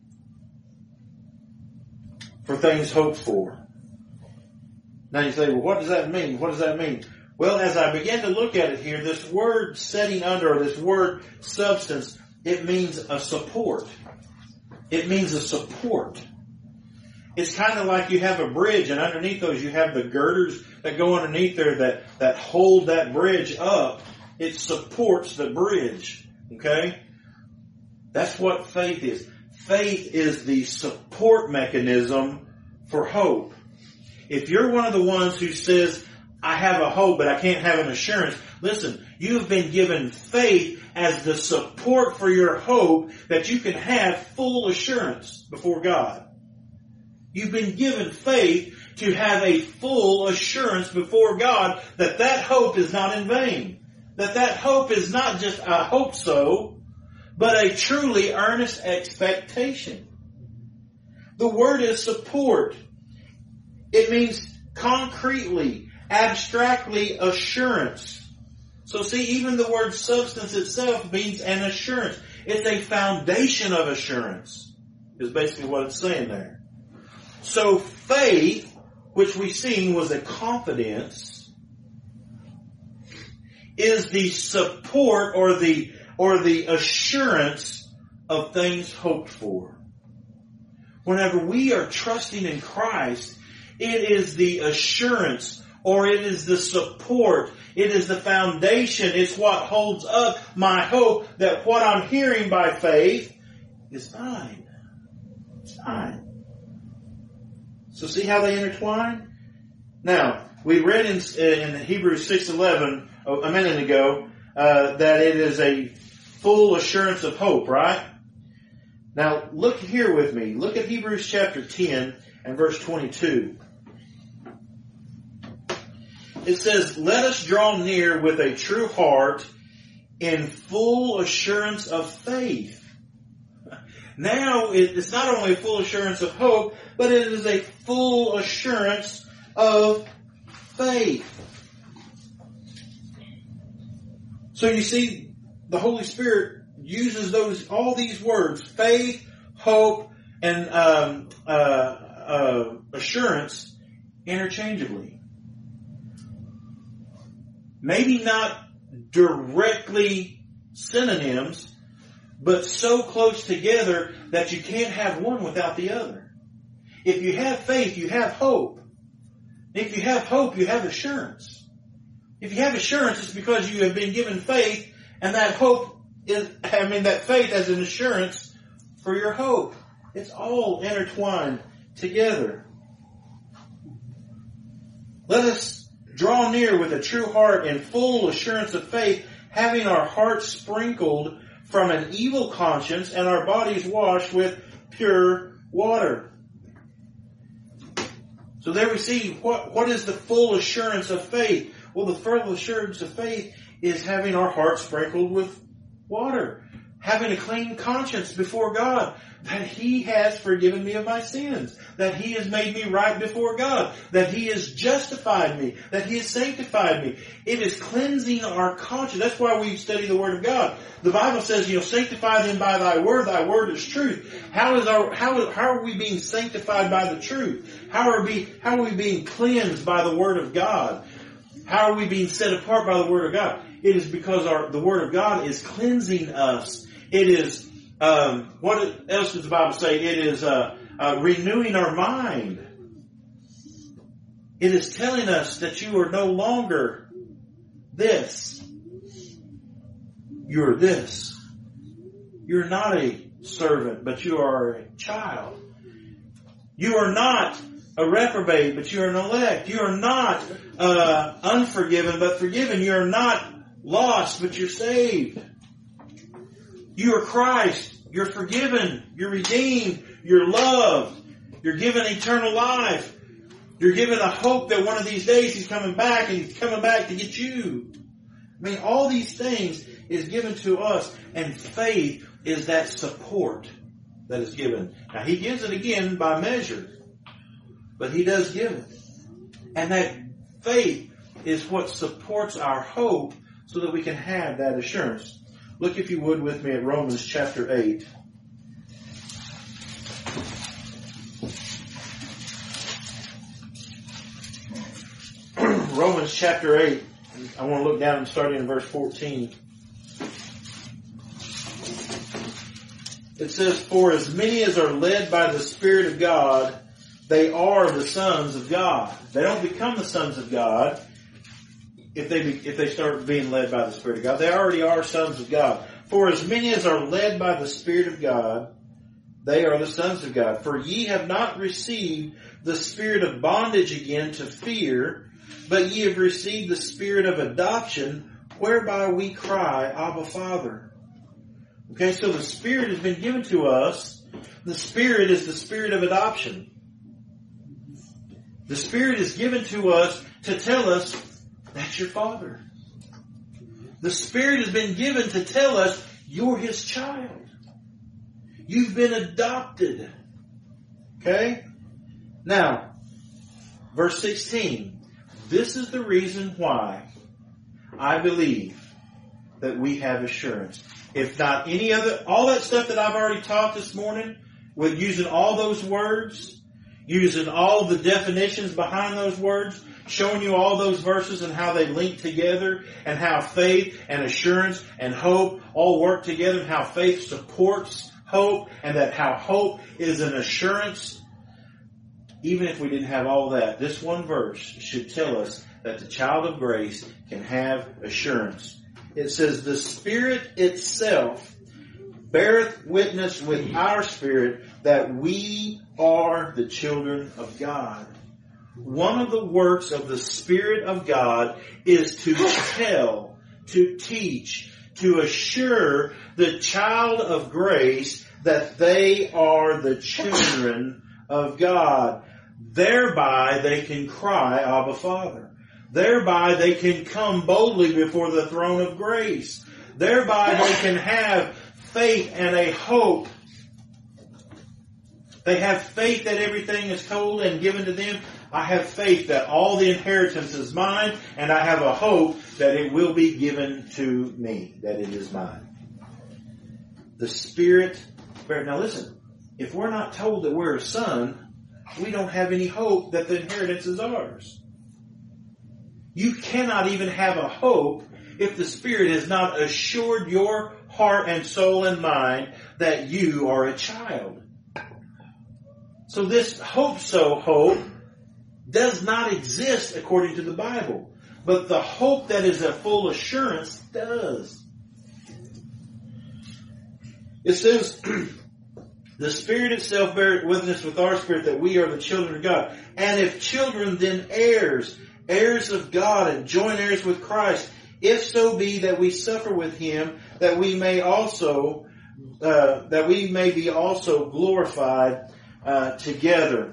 for things hoped for. Now you say, well, what does that mean? What does that mean? Well, as I began to look at it here, this word setting under, or this word substance, it means a support. It means a support. It's kind of like you have a bridge, and underneath those you have the girders that go underneath there that, that hold that bridge up. It supports the bridge. Okay? That's what faith is. Faith is the support mechanism for hope. If you're one of the ones who says, I have a hope, but I can't have an assurance. Listen, you've been given faith as the support for your hope that you can have full assurance before God. You've been given faith to have a full assurance before God that that hope is not in vain. That that hope is not just I hope so, but a truly earnest expectation. The word is support. It means concretely, abstractly assurance. So see, even the word substance itself means an assurance. It's a foundation of assurance, is basically what it's saying there. So faith, which we've seen was a confidence, is the support or the, or the assurance of things hoped for. Whenever we are trusting in Christ, it is the assurance, or it is the support, it is the foundation, it's what holds up my hope that what I'm hearing by faith is mine. It's mine. So see how they intertwine? Now, we read in, in Hebrews six eleven a minute ago uh, that it is a full assurance of hope, right? Now, look here with me. Look at Hebrews chapter ten and verse twenty-two. It says, let us draw near with a true heart in full assurance of faith. Now, it's not only a full assurance of hope, but it is a full assurance of faith. So you see, the Holy Spirit uses those, all these words, faith, hope, and um, uh, uh, assurance interchangeably. Maybe not directly synonyms, but so close together that you can't have one without the other. If you have faith, you have hope. If you have hope, you have assurance. If you have assurance, it's because you have been given faith, and that hope is, I mean, that faith as an assurance for your hope. It's all intertwined together. Let us draw near with a true heart and full assurance of faith, having our hearts sprinkled from an evil conscience and our bodies washed with pure water. So there we see what, what is the full assurance of faith. Well, the full assurance of faith is having our hearts sprinkled with water. Having a clean conscience before God. That He has forgiven me of my sins. That He has made me right before God. That He has justified me. That He has sanctified me. It is cleansing our conscience. That's why we study the Word of God. The Bible says, you know, sanctify them by Thy Word. Thy Word is truth. How is our, how, how are we being sanctified by the truth? How are we, how are we being cleansed by the Word of God? How are we being set apart by the Word of God? It is because our, the Word of God is cleansing us. It is, um, what else does the Bible say? It is uh, uh, renewing our mind. It is telling us that you are no longer this. You're this. You're not a servant, but you are a child. You are not a reprobate, but you are an elect. You are not uh, unforgiven, but forgiven. You are not lost, but you're saved. You are Christ. You're forgiven. You're redeemed. You're loved. You're given eternal life. You're given a hope that one of these days He's coming back, and He's coming back to get you. I mean, all these things is given to us, and faith is that support that is given. Now, He gives it again by measure, but He does give it. And that faith is what supports our hope so that we can have that assurance. Look, if you would, with me at Romans chapter eight. Romans chapter eight. I want to look down and starting in verse fourteen. It says, for as many as are led by the Spirit of God, they are the sons of God. They don't become the sons of God if they be, if they start being led by the Spirit of God. They already are sons of God. For as many as are led by the Spirit of God, they are the sons of God. For ye have not received the spirit of bondage again to fear, but ye have received the Spirit of adoption, whereby we cry, Abba, Father. Okay, so the Spirit has been given to us. The Spirit is the Spirit of adoption. The Spirit is given to us to tell us, that's your Father. The Spirit has been given to tell us, you're His child. You've been adopted. Okay? Now, verse sixteen. This is the reason why I believe that we have assurance. If not any other, all that stuff that I've already taught this morning, with using all those words, using all the definitions behind those words, showing you all those verses and how they link together, and how faith and assurance and hope all work together, and how faith supports hope, and that how hope is an assurance. Even if we didn't have all that, this one verse should tell us that the child of grace can have assurance. It says, the Spirit itself beareth witness with our spirit that we are the children of God. One of the works of the Spirit of God is to tell, to teach, to assure the child of grace that they are the children of God. Thereby they can cry, Abba, Father. Thereby they can come boldly before the throne of grace. Thereby they can have faith and a hope. They have faith that everything is told and given to them. I have faith that all the inheritance is mine, and I have a hope that it will be given to me, that it is mine. The Spirit, now listen, if we're not told that we're a son, we don't have any hope that the inheritance is ours. You cannot even have a hope if the Spirit has not assured your heart and soul and mind that you are a child. So this hope so hope does not exist according to the Bible. But the hope that is a full assurance does. It says, the Spirit itself beareth witness with our spirit that we are the children of God. And if children, then heirs, heirs of God, and joint heirs with Christ, if so be that we suffer with Him, that we may also, uh, that we may be also glorified uh, together.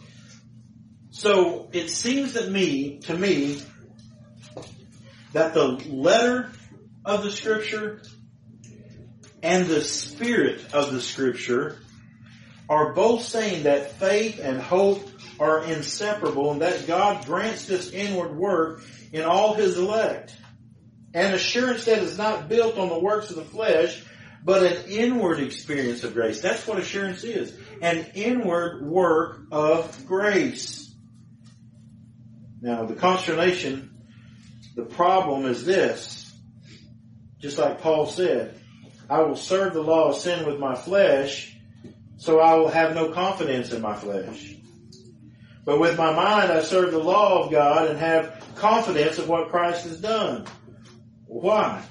So it seems to me, to me, that the letter of the Scripture and the spirit of the Scripture are both saying that faith and hope are inseparable, and that God grants this inward work in all His elect. An assurance that is not built on the works of the flesh, but an inward experience of grace. That's what assurance is. An inward work of grace. Now, the consternation, the problem is this. Just like Paul said, I will serve the law of sin with my flesh, so I will have no confidence in my flesh. But with my mind I serve the law of God and have confidence of what Christ has done. Why?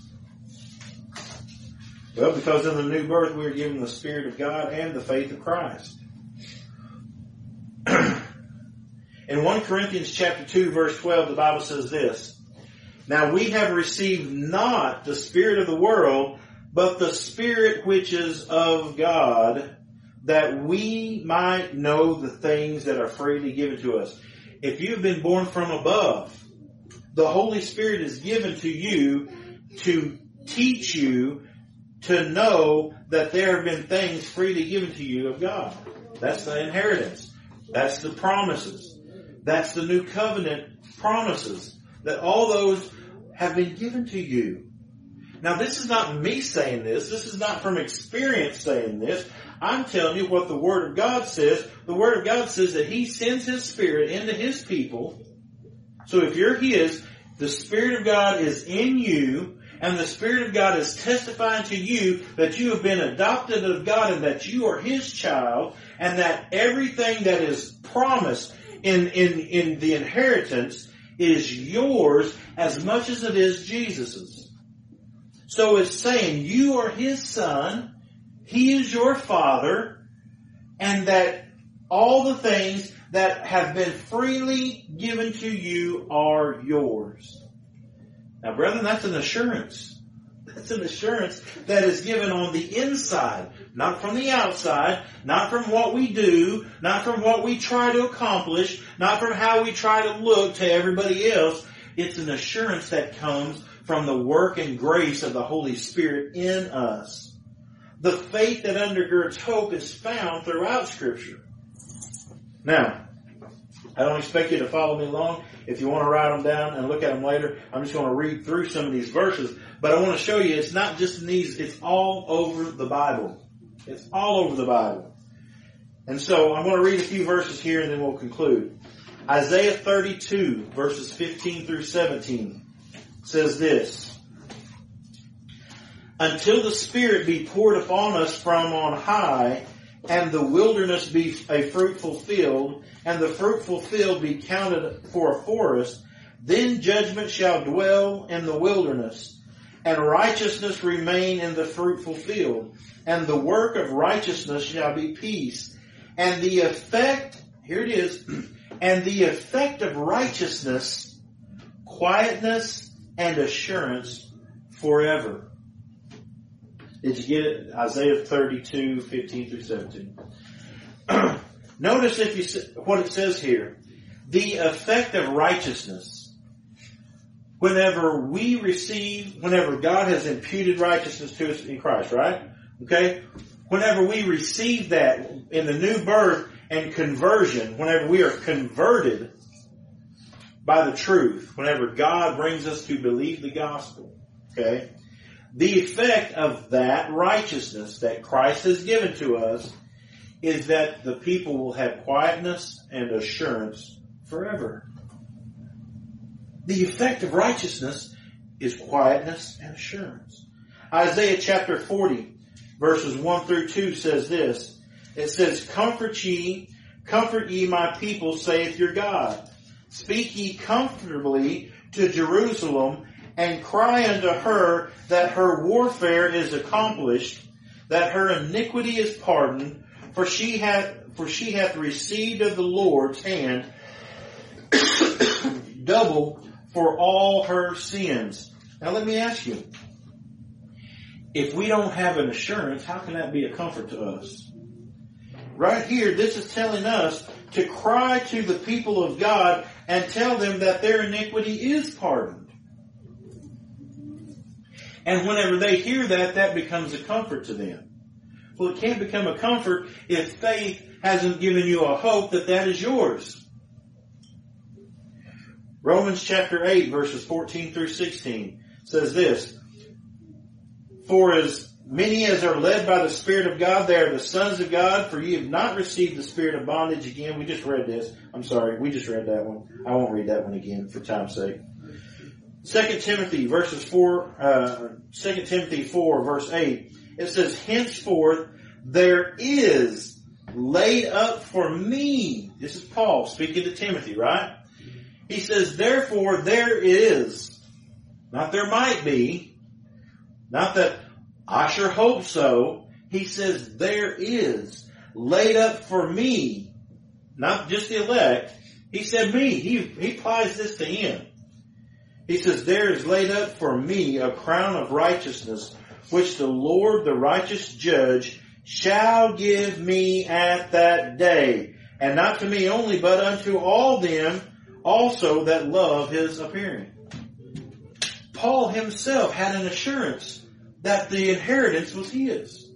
Well, because in the new birth we are given the Spirit of God and the faith of Christ. In First Corinthians chapter two, verse twelve, the Bible says this, now we have received not the spirit of the world, but the Spirit which is of God, that we might know the things that are freely given to us. If you've been born from above, the Holy Spirit is given to you to teach you to know that there have been things freely given to you of God. That's the inheritance. That's the promises. That's the new covenant promises. That all those have been given to you. Now this is not me saying this. This is not from experience saying this. I'm telling you what the Word of God says. The Word of God says that He sends His Spirit into His people. So if you're His, the Spirit of God is in you, and the Spirit of God is testifying to you that you have been adopted of God and that you are His child, and that everything that is promised in, in, in the inheritance is yours as much as it is Jesus's. So it's saying you are His son, He is your father, and that all the things that have been freely given to you are yours. Now, brethren, that's an assurance. That's an assurance that is given on the inside, not from the outside, not from what we do, not from what we try to accomplish, not from how we try to look to everybody else. It's an assurance that comes from the work and grace of the Holy Spirit in us. The faith that undergirds hope is found throughout Scripture. Now, I don't expect you to follow me along. If you want to write them down and look at them later, I'm just going to read through some of these verses. But I want to show you it's not just in these, it's all over the Bible. It's all over the Bible. And so I'm going to read a few verses here and then we'll conclude. Isaiah thirty-two, verses fifteen through seventeen says this. Until the Spirit be poured upon us from on high, and the wilderness be a fruitful field, and the fruitful field be counted for a forest, then judgment shall dwell in the wilderness, and righteousness remain in the fruitful field, and the work of righteousness shall be peace, and the effect, here it is, and the effect of righteousness, quietness and assurance forever. Did you get it? Isaiah thirty-two, fifteen through seventeen. Notice if you what it says here. The effect of righteousness. Whenever we receive, whenever God has imputed righteousness to us in Christ, right? Okay? Whenever we receive that in the new birth and conversion, whenever we are converted by the truth, whenever God brings us to believe the gospel, okay? The effect of that righteousness that Christ has given to us is that the people will have quietness and assurance forever. The effect of righteousness is quietness and assurance. Isaiah chapter forty, verses one through two says this. It says, Comfort ye, comfort ye my people, saith your God. Speak ye comfortably to Jerusalem, and cry unto her that her warfare is accomplished, that her iniquity is pardoned, for she hath, for she hath received of the Lord's hand double for all her sins. Now let me ask you, if we don't have an assurance, how can that be a comfort to us? Right here, this is telling us to cry to the people of God and tell them that their iniquity is pardoned. And whenever they hear that, that becomes a comfort to them. Well, it can't become a comfort if faith hasn't given you a hope that that is yours. Romans chapter eight, verses fourteen through sixteen says this. For as many as are led by the Spirit of God, they are the sons of God. For ye have not received the spirit of bondage again. We just read this. I'm sorry, we just read that one. I won't read that one again for time's sake. Second Timothy verses four, uh, Second Timothy four verse eight. It says, henceforth there is laid up for me. This is Paul speaking to Timothy, right? He says, therefore there is, not there might be, not that I sure hope so. He says there is laid up for me, not just the elect. He said me. He, he applies this to him. He says, there is laid up for me a crown of righteousness, which the Lord, the righteous judge, shall give me at that day. And not to me only, but unto all them also that love his appearing. Paul himself had an assurance that the inheritance was his.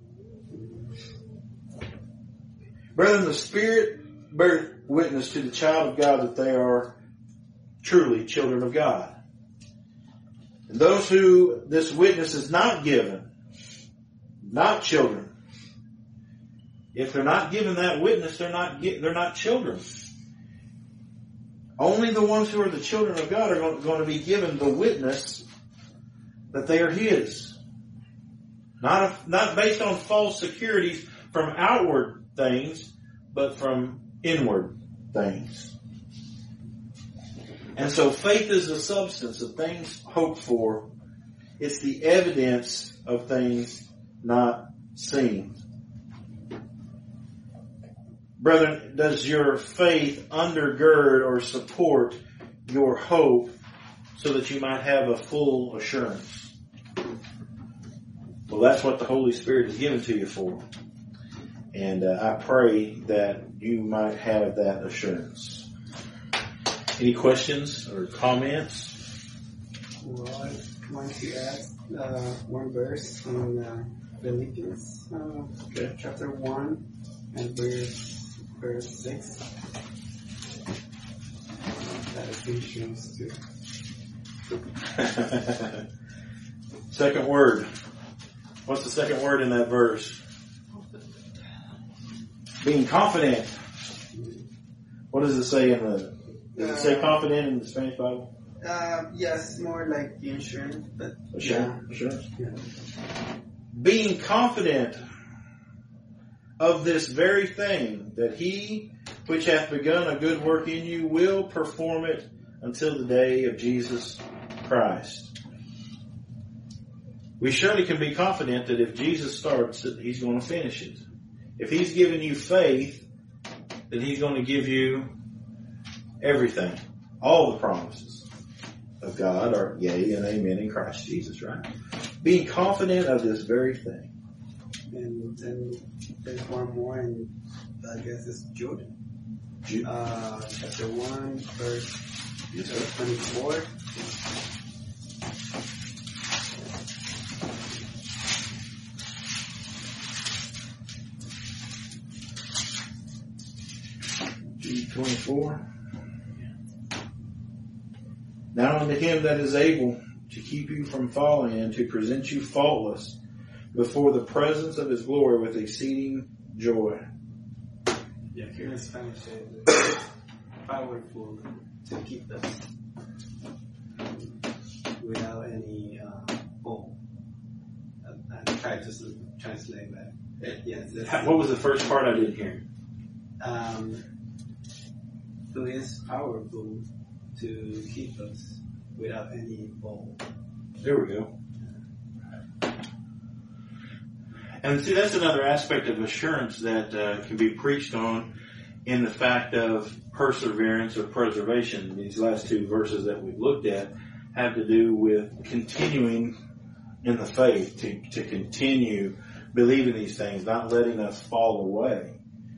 Brethren, the Spirit bears witness to the child of God that they are truly children of God. And those who this witness is not given, not children, if they're not given that witness, they're not they're not children. Only the ones who are the children of God are going to be given the witness that they are His. Not, not based on false securities from outward things, but from inward things. And so faith is the substance of things hoped for. It's the evidence of things not seen. Brethren, does your faith undergird or support your hope so that you might have a full assurance? Well, that's what the Holy Spirit is given to you for. And uh, I pray that you might have that assurance. Any questions or comments?
Well, I want to add uh, one verse in uh, Philippians uh,
Okay.
chapter one and verse verse six. That is insurance too.
Second word. What's the second word in that verse? Being confident. What does it say in the, does it say confident in the Spanish Bible?
Uh, yes, more like insurance, but
Assurance.
yeah.
Assurance.
Yeah.
Being confident of this very thing, that he which hath begun a good work in you will perform it until the day of Jesus Christ. We surely can be confident that if Jesus starts it, he's going to finish it. If he's given you faith, then he's going to give you everything. All the promises of God are yea and amen in Christ Jesus, right? Being confident of this very thing.
And then there's one more, and I guess it's Jude.
Jude.
Uh, chapter one, verse
Yes,
uh, twenty-four.
Jude twenty-four. Now unto him that is able to keep you from falling and to present you faultless before the presence of his glory with exceeding joy.
Yeah, here in Spanish, it's powerful to keep us without any uh, hope. I, I tried to s- translate that. Yes. that's-
What was the first part I didn't hear?
Um, who is powerful to keep us without any hope.
There we go. And see, that's another aspect of assurance that uh, can be preached on in the fact of perseverance or preservation. These last two verses that we've looked at have to do with continuing in the faith, to, to continue believing these things, not letting us fall away.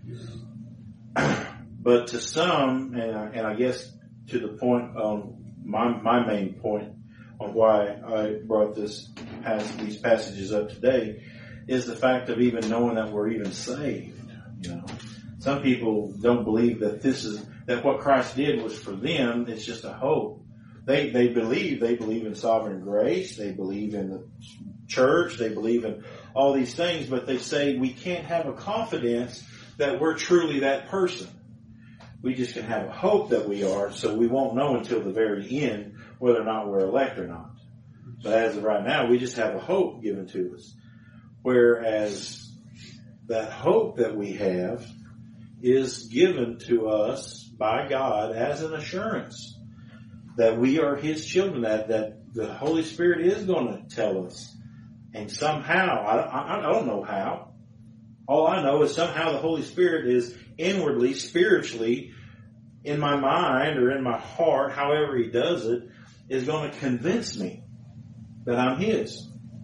But to some, and I, and I guess to the point on my my main point on why I brought this pas- these passages up today, is the fact of even knowing that we're even saved. You know, some people don't believe that this is that what Christ did was for them. It's just a hope. They they believe they believe in sovereign grace. They believe in the church. They believe in all these things, but they say we can't have a confidence that we're truly that person. We just can have a hope that we are, so we won't know until the very end whether or not we're elect or not. But as of right now, we just have a hope given to us. Whereas that hope that we have is given to us by God as an assurance that we are His children, that, that the Holy Spirit is going to tell us. And somehow, I, I, I don't know how, all I know is somehow the Holy Spirit is inwardly, spiritually, in my mind or in my heart, however He does it, is going to convince me that I'm His.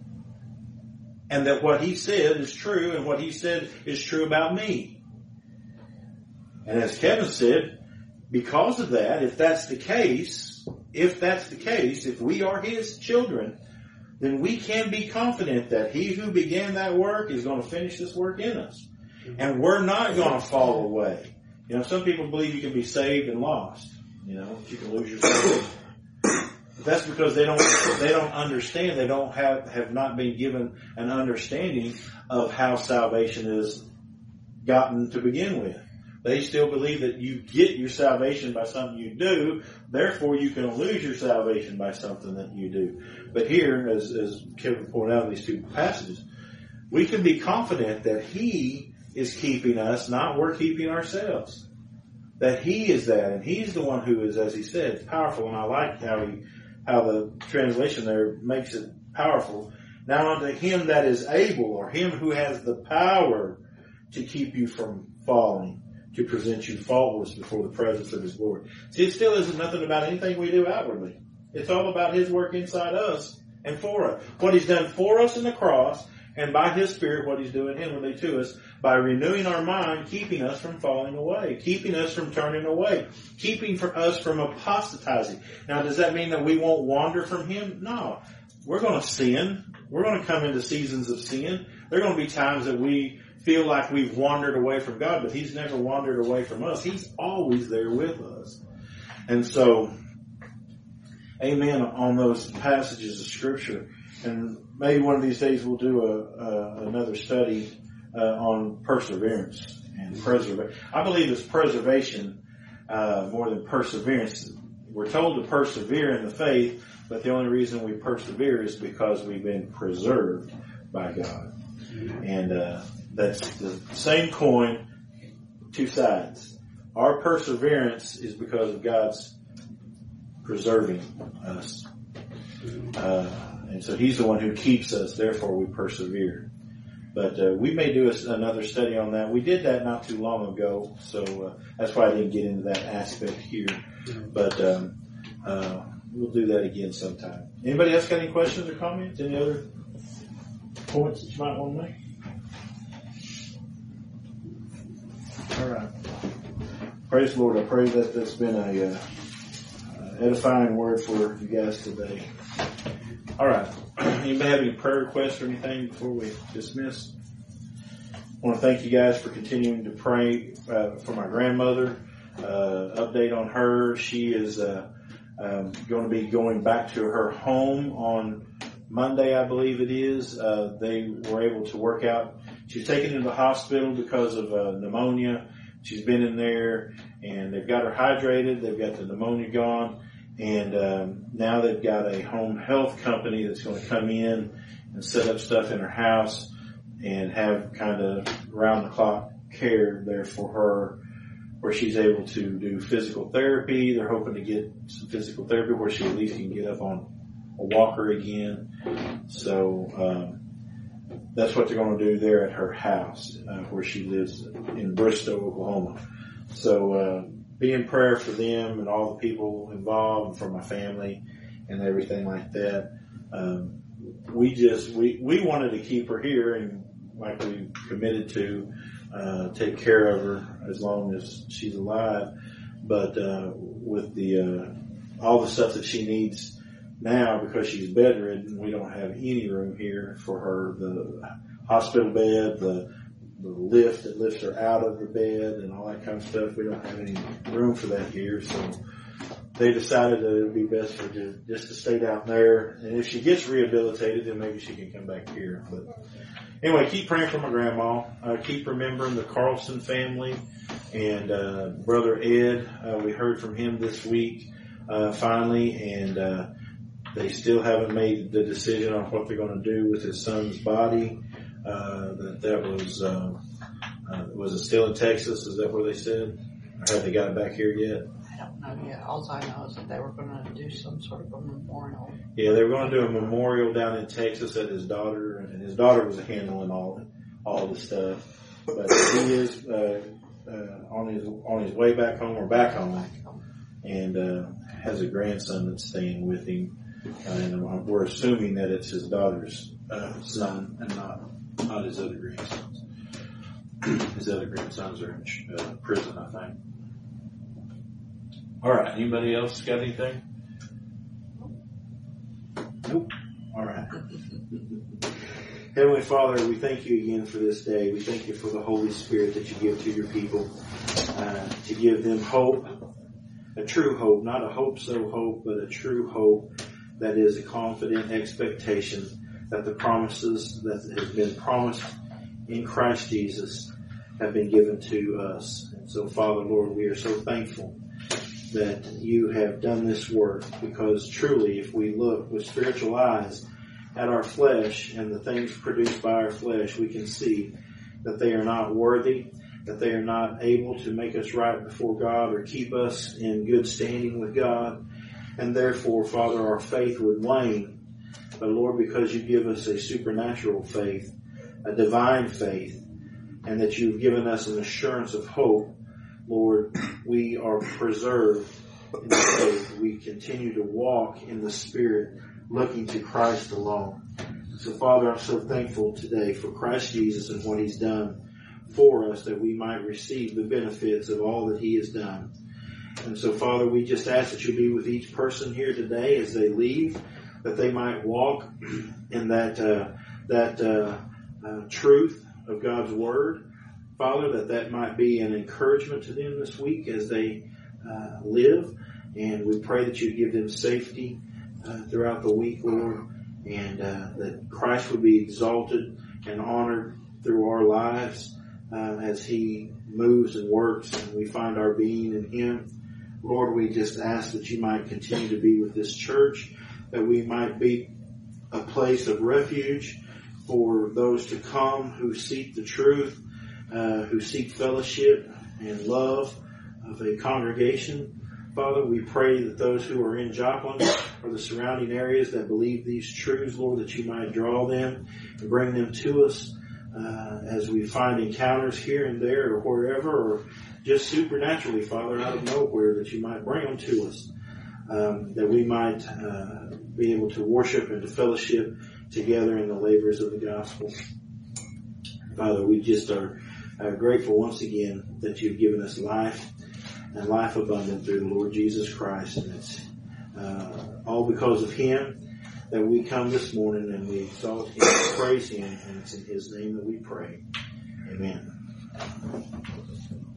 And that what He said is true, and what He said is true about me. And as Kevin said, because of that, if that's the case, if that's the case, if we are His children, then we can be confident that He who began that work is going to finish this work in us. And we're not going to fall away. You know, some people believe you can be saved and lost. You know, you can lose your salvation. But that's because they don't they don't understand. They don't have have not been given an understanding of how salvation is gotten to begin with. They still believe that you get your salvation by something you do, therefore you can lose your salvation by something that you do. But here, as, as Kevin pointed out in these two passages, we can be confident that He is keeping us, not we're keeping ourselves. That He is that, and He's the one who is, as He said, powerful. And I like how he, how the translation there makes it powerful. Now unto Him that is able, or Him who has the power to keep you from falling, to present you faultless before the presence of his glory. See, it still isn't nothing about anything we do outwardly. It's all about his work inside us and for us. What he's done for us in the cross, and by his Spirit, what he's doing inwardly to us, by renewing our mind, keeping us from falling away, keeping us from turning away, keeping for us from apostatizing. Now, does that mean that we won't wander from him? No. We're going to sin. We're going to come into seasons of sin. There are going to be times that we feel like we've wandered away from God, but he's never wandered away from us. He's always there with us. And so, amen on those passages of Scripture. And maybe one of these days we'll do a, a another study uh, on perseverance and preservation. I believe it's preservation uh, more than perseverance. We're told to persevere in the faith, but the only reason we persevere is because we've been preserved by God. And uh, that's the same coin, two sides. Our perseverance is because of God's preserving us. Uh, and so he's the one who keeps us, therefore we persevere. But uh, we may do a, another study on that. We did that not too long ago, so uh, that's why I didn't get into that aspect here. But um, uh, we'll do that again sometime. Anybody else got any questions or comments? Any other points that you might want to make? All right. Praise the Lord. I pray that that's been a uh, edifying word for you guys today. All right. Anybody have any prayer requests or anything before we dismiss? I want to thank you guys for continuing to pray uh, for my grandmother. Uh, update on her. She is uh, um, going to be going back to her home on Monday, I believe it is. Uh, they were able to work out. She was taken into the hospital because of uh, pneumonia. She's been in there, and they've got her hydrated. They've got the pneumonia gone. And um, now they've got a home health company that's going to come in and set up stuff in her house and have kind of round-the-clock care there for her, where she's able to do physical therapy. They're hoping to get some physical therapy where she at least can get up on a walker again. So um, that's what they're going to do there at her house, uh, where she lives in Bristow, Oklahoma. So uh, be in prayer for them and all the people involved, and for my family and everything like that. Um, we just we we wanted to keep her here, and like we committed to uh, take care of her as long as she's alive. But uh, with the uh, all the stuff that she needs now, because she's bedridden, we don't have any room here for her. The hospital bed, the the lift that lifts her out of the bed, and all that kind of stuff. We don't have any room for that here, so they decided that it would be best for her just to stay down there. And if she gets rehabilitated, then maybe she can come back here. But anyway, keep praying for my grandma. Uh, keep remembering the Carlson family and uh, Brother Ed. Uh, we heard from him this week uh, finally, and uh, they still haven't made the decision on what they're going to do with his son's body. Uh, that that was, uh, uh, was it still in Texas? Is that where they said? Or have they got it back here yet?
I don't know yet. All I know is that they were going to do some sort of a memorial.
Yeah, they were going to do a memorial down in Texas at his daughter, and his daughter was handling all all the stuff. But he is uh, uh, on his on his way back home or back home, and uh, has a grandson that's staying with him. Uh, and we're assuming that it's his daughter's uh, son and not. Not his other grandsons. His other grandsons are in uh, prison, I think. All right. Anybody else got anything? Nope. All right. Heavenly Father, we thank you again for this day. We thank you for the Holy Spirit that you give to your people, uh, to give them hope, a true hope, not a hope-so hope, but a true hope that is a confident expectation that the promises that have been promised in Christ Jesus have been given to us. And so, Father, Lord, we are so thankful that you have done this work, because truly, if we look with spiritual eyes at our flesh and the things produced by our flesh, we can see that they are not worthy, that they are not able to make us right before God or keep us in good standing with God. And therefore, Father, our faith would wane. But Lord, because you give us a supernatural faith, a divine faith, and that you've given us an assurance of hope, Lord, we are preserved in the faith. We continue to walk in the Spirit, looking to Christ alone. So, Father, I'm so thankful today for Christ Jesus and what He's done for us, that we might receive the benefits of all that He has done. And so, Father, we just ask that you be with each person here today as they leave, that they might walk in that uh, that uh, uh, truth of God's Word. Father, that that might be an encouragement to them this week as they uh, live. And we pray that you give them safety uh, throughout the week, Lord, and uh, that Christ would be exalted and honored through our lives uh, as He moves and works and we find our being in Him. Lord, we just ask that you might continue to be with this church, that we might be a place of refuge for those to come who seek the truth, uh, who seek fellowship and love of a congregation. Father, we pray that those who are in Joplin or the surrounding areas that believe these truths, Lord, that you might draw them and bring them to us uh, as we find encounters here and there or wherever, or just supernaturally, Father, out of nowhere, that you might bring them to us, um, that we might uh, be able to worship and to fellowship together in the labors of the gospel. Father, we just are uh, grateful once again that you've given us life and life abundant through the Lord Jesus Christ. And it's uh, all because of Him that we come this morning and we exalt Him and praise Him. And it's in His name that we pray. Amen.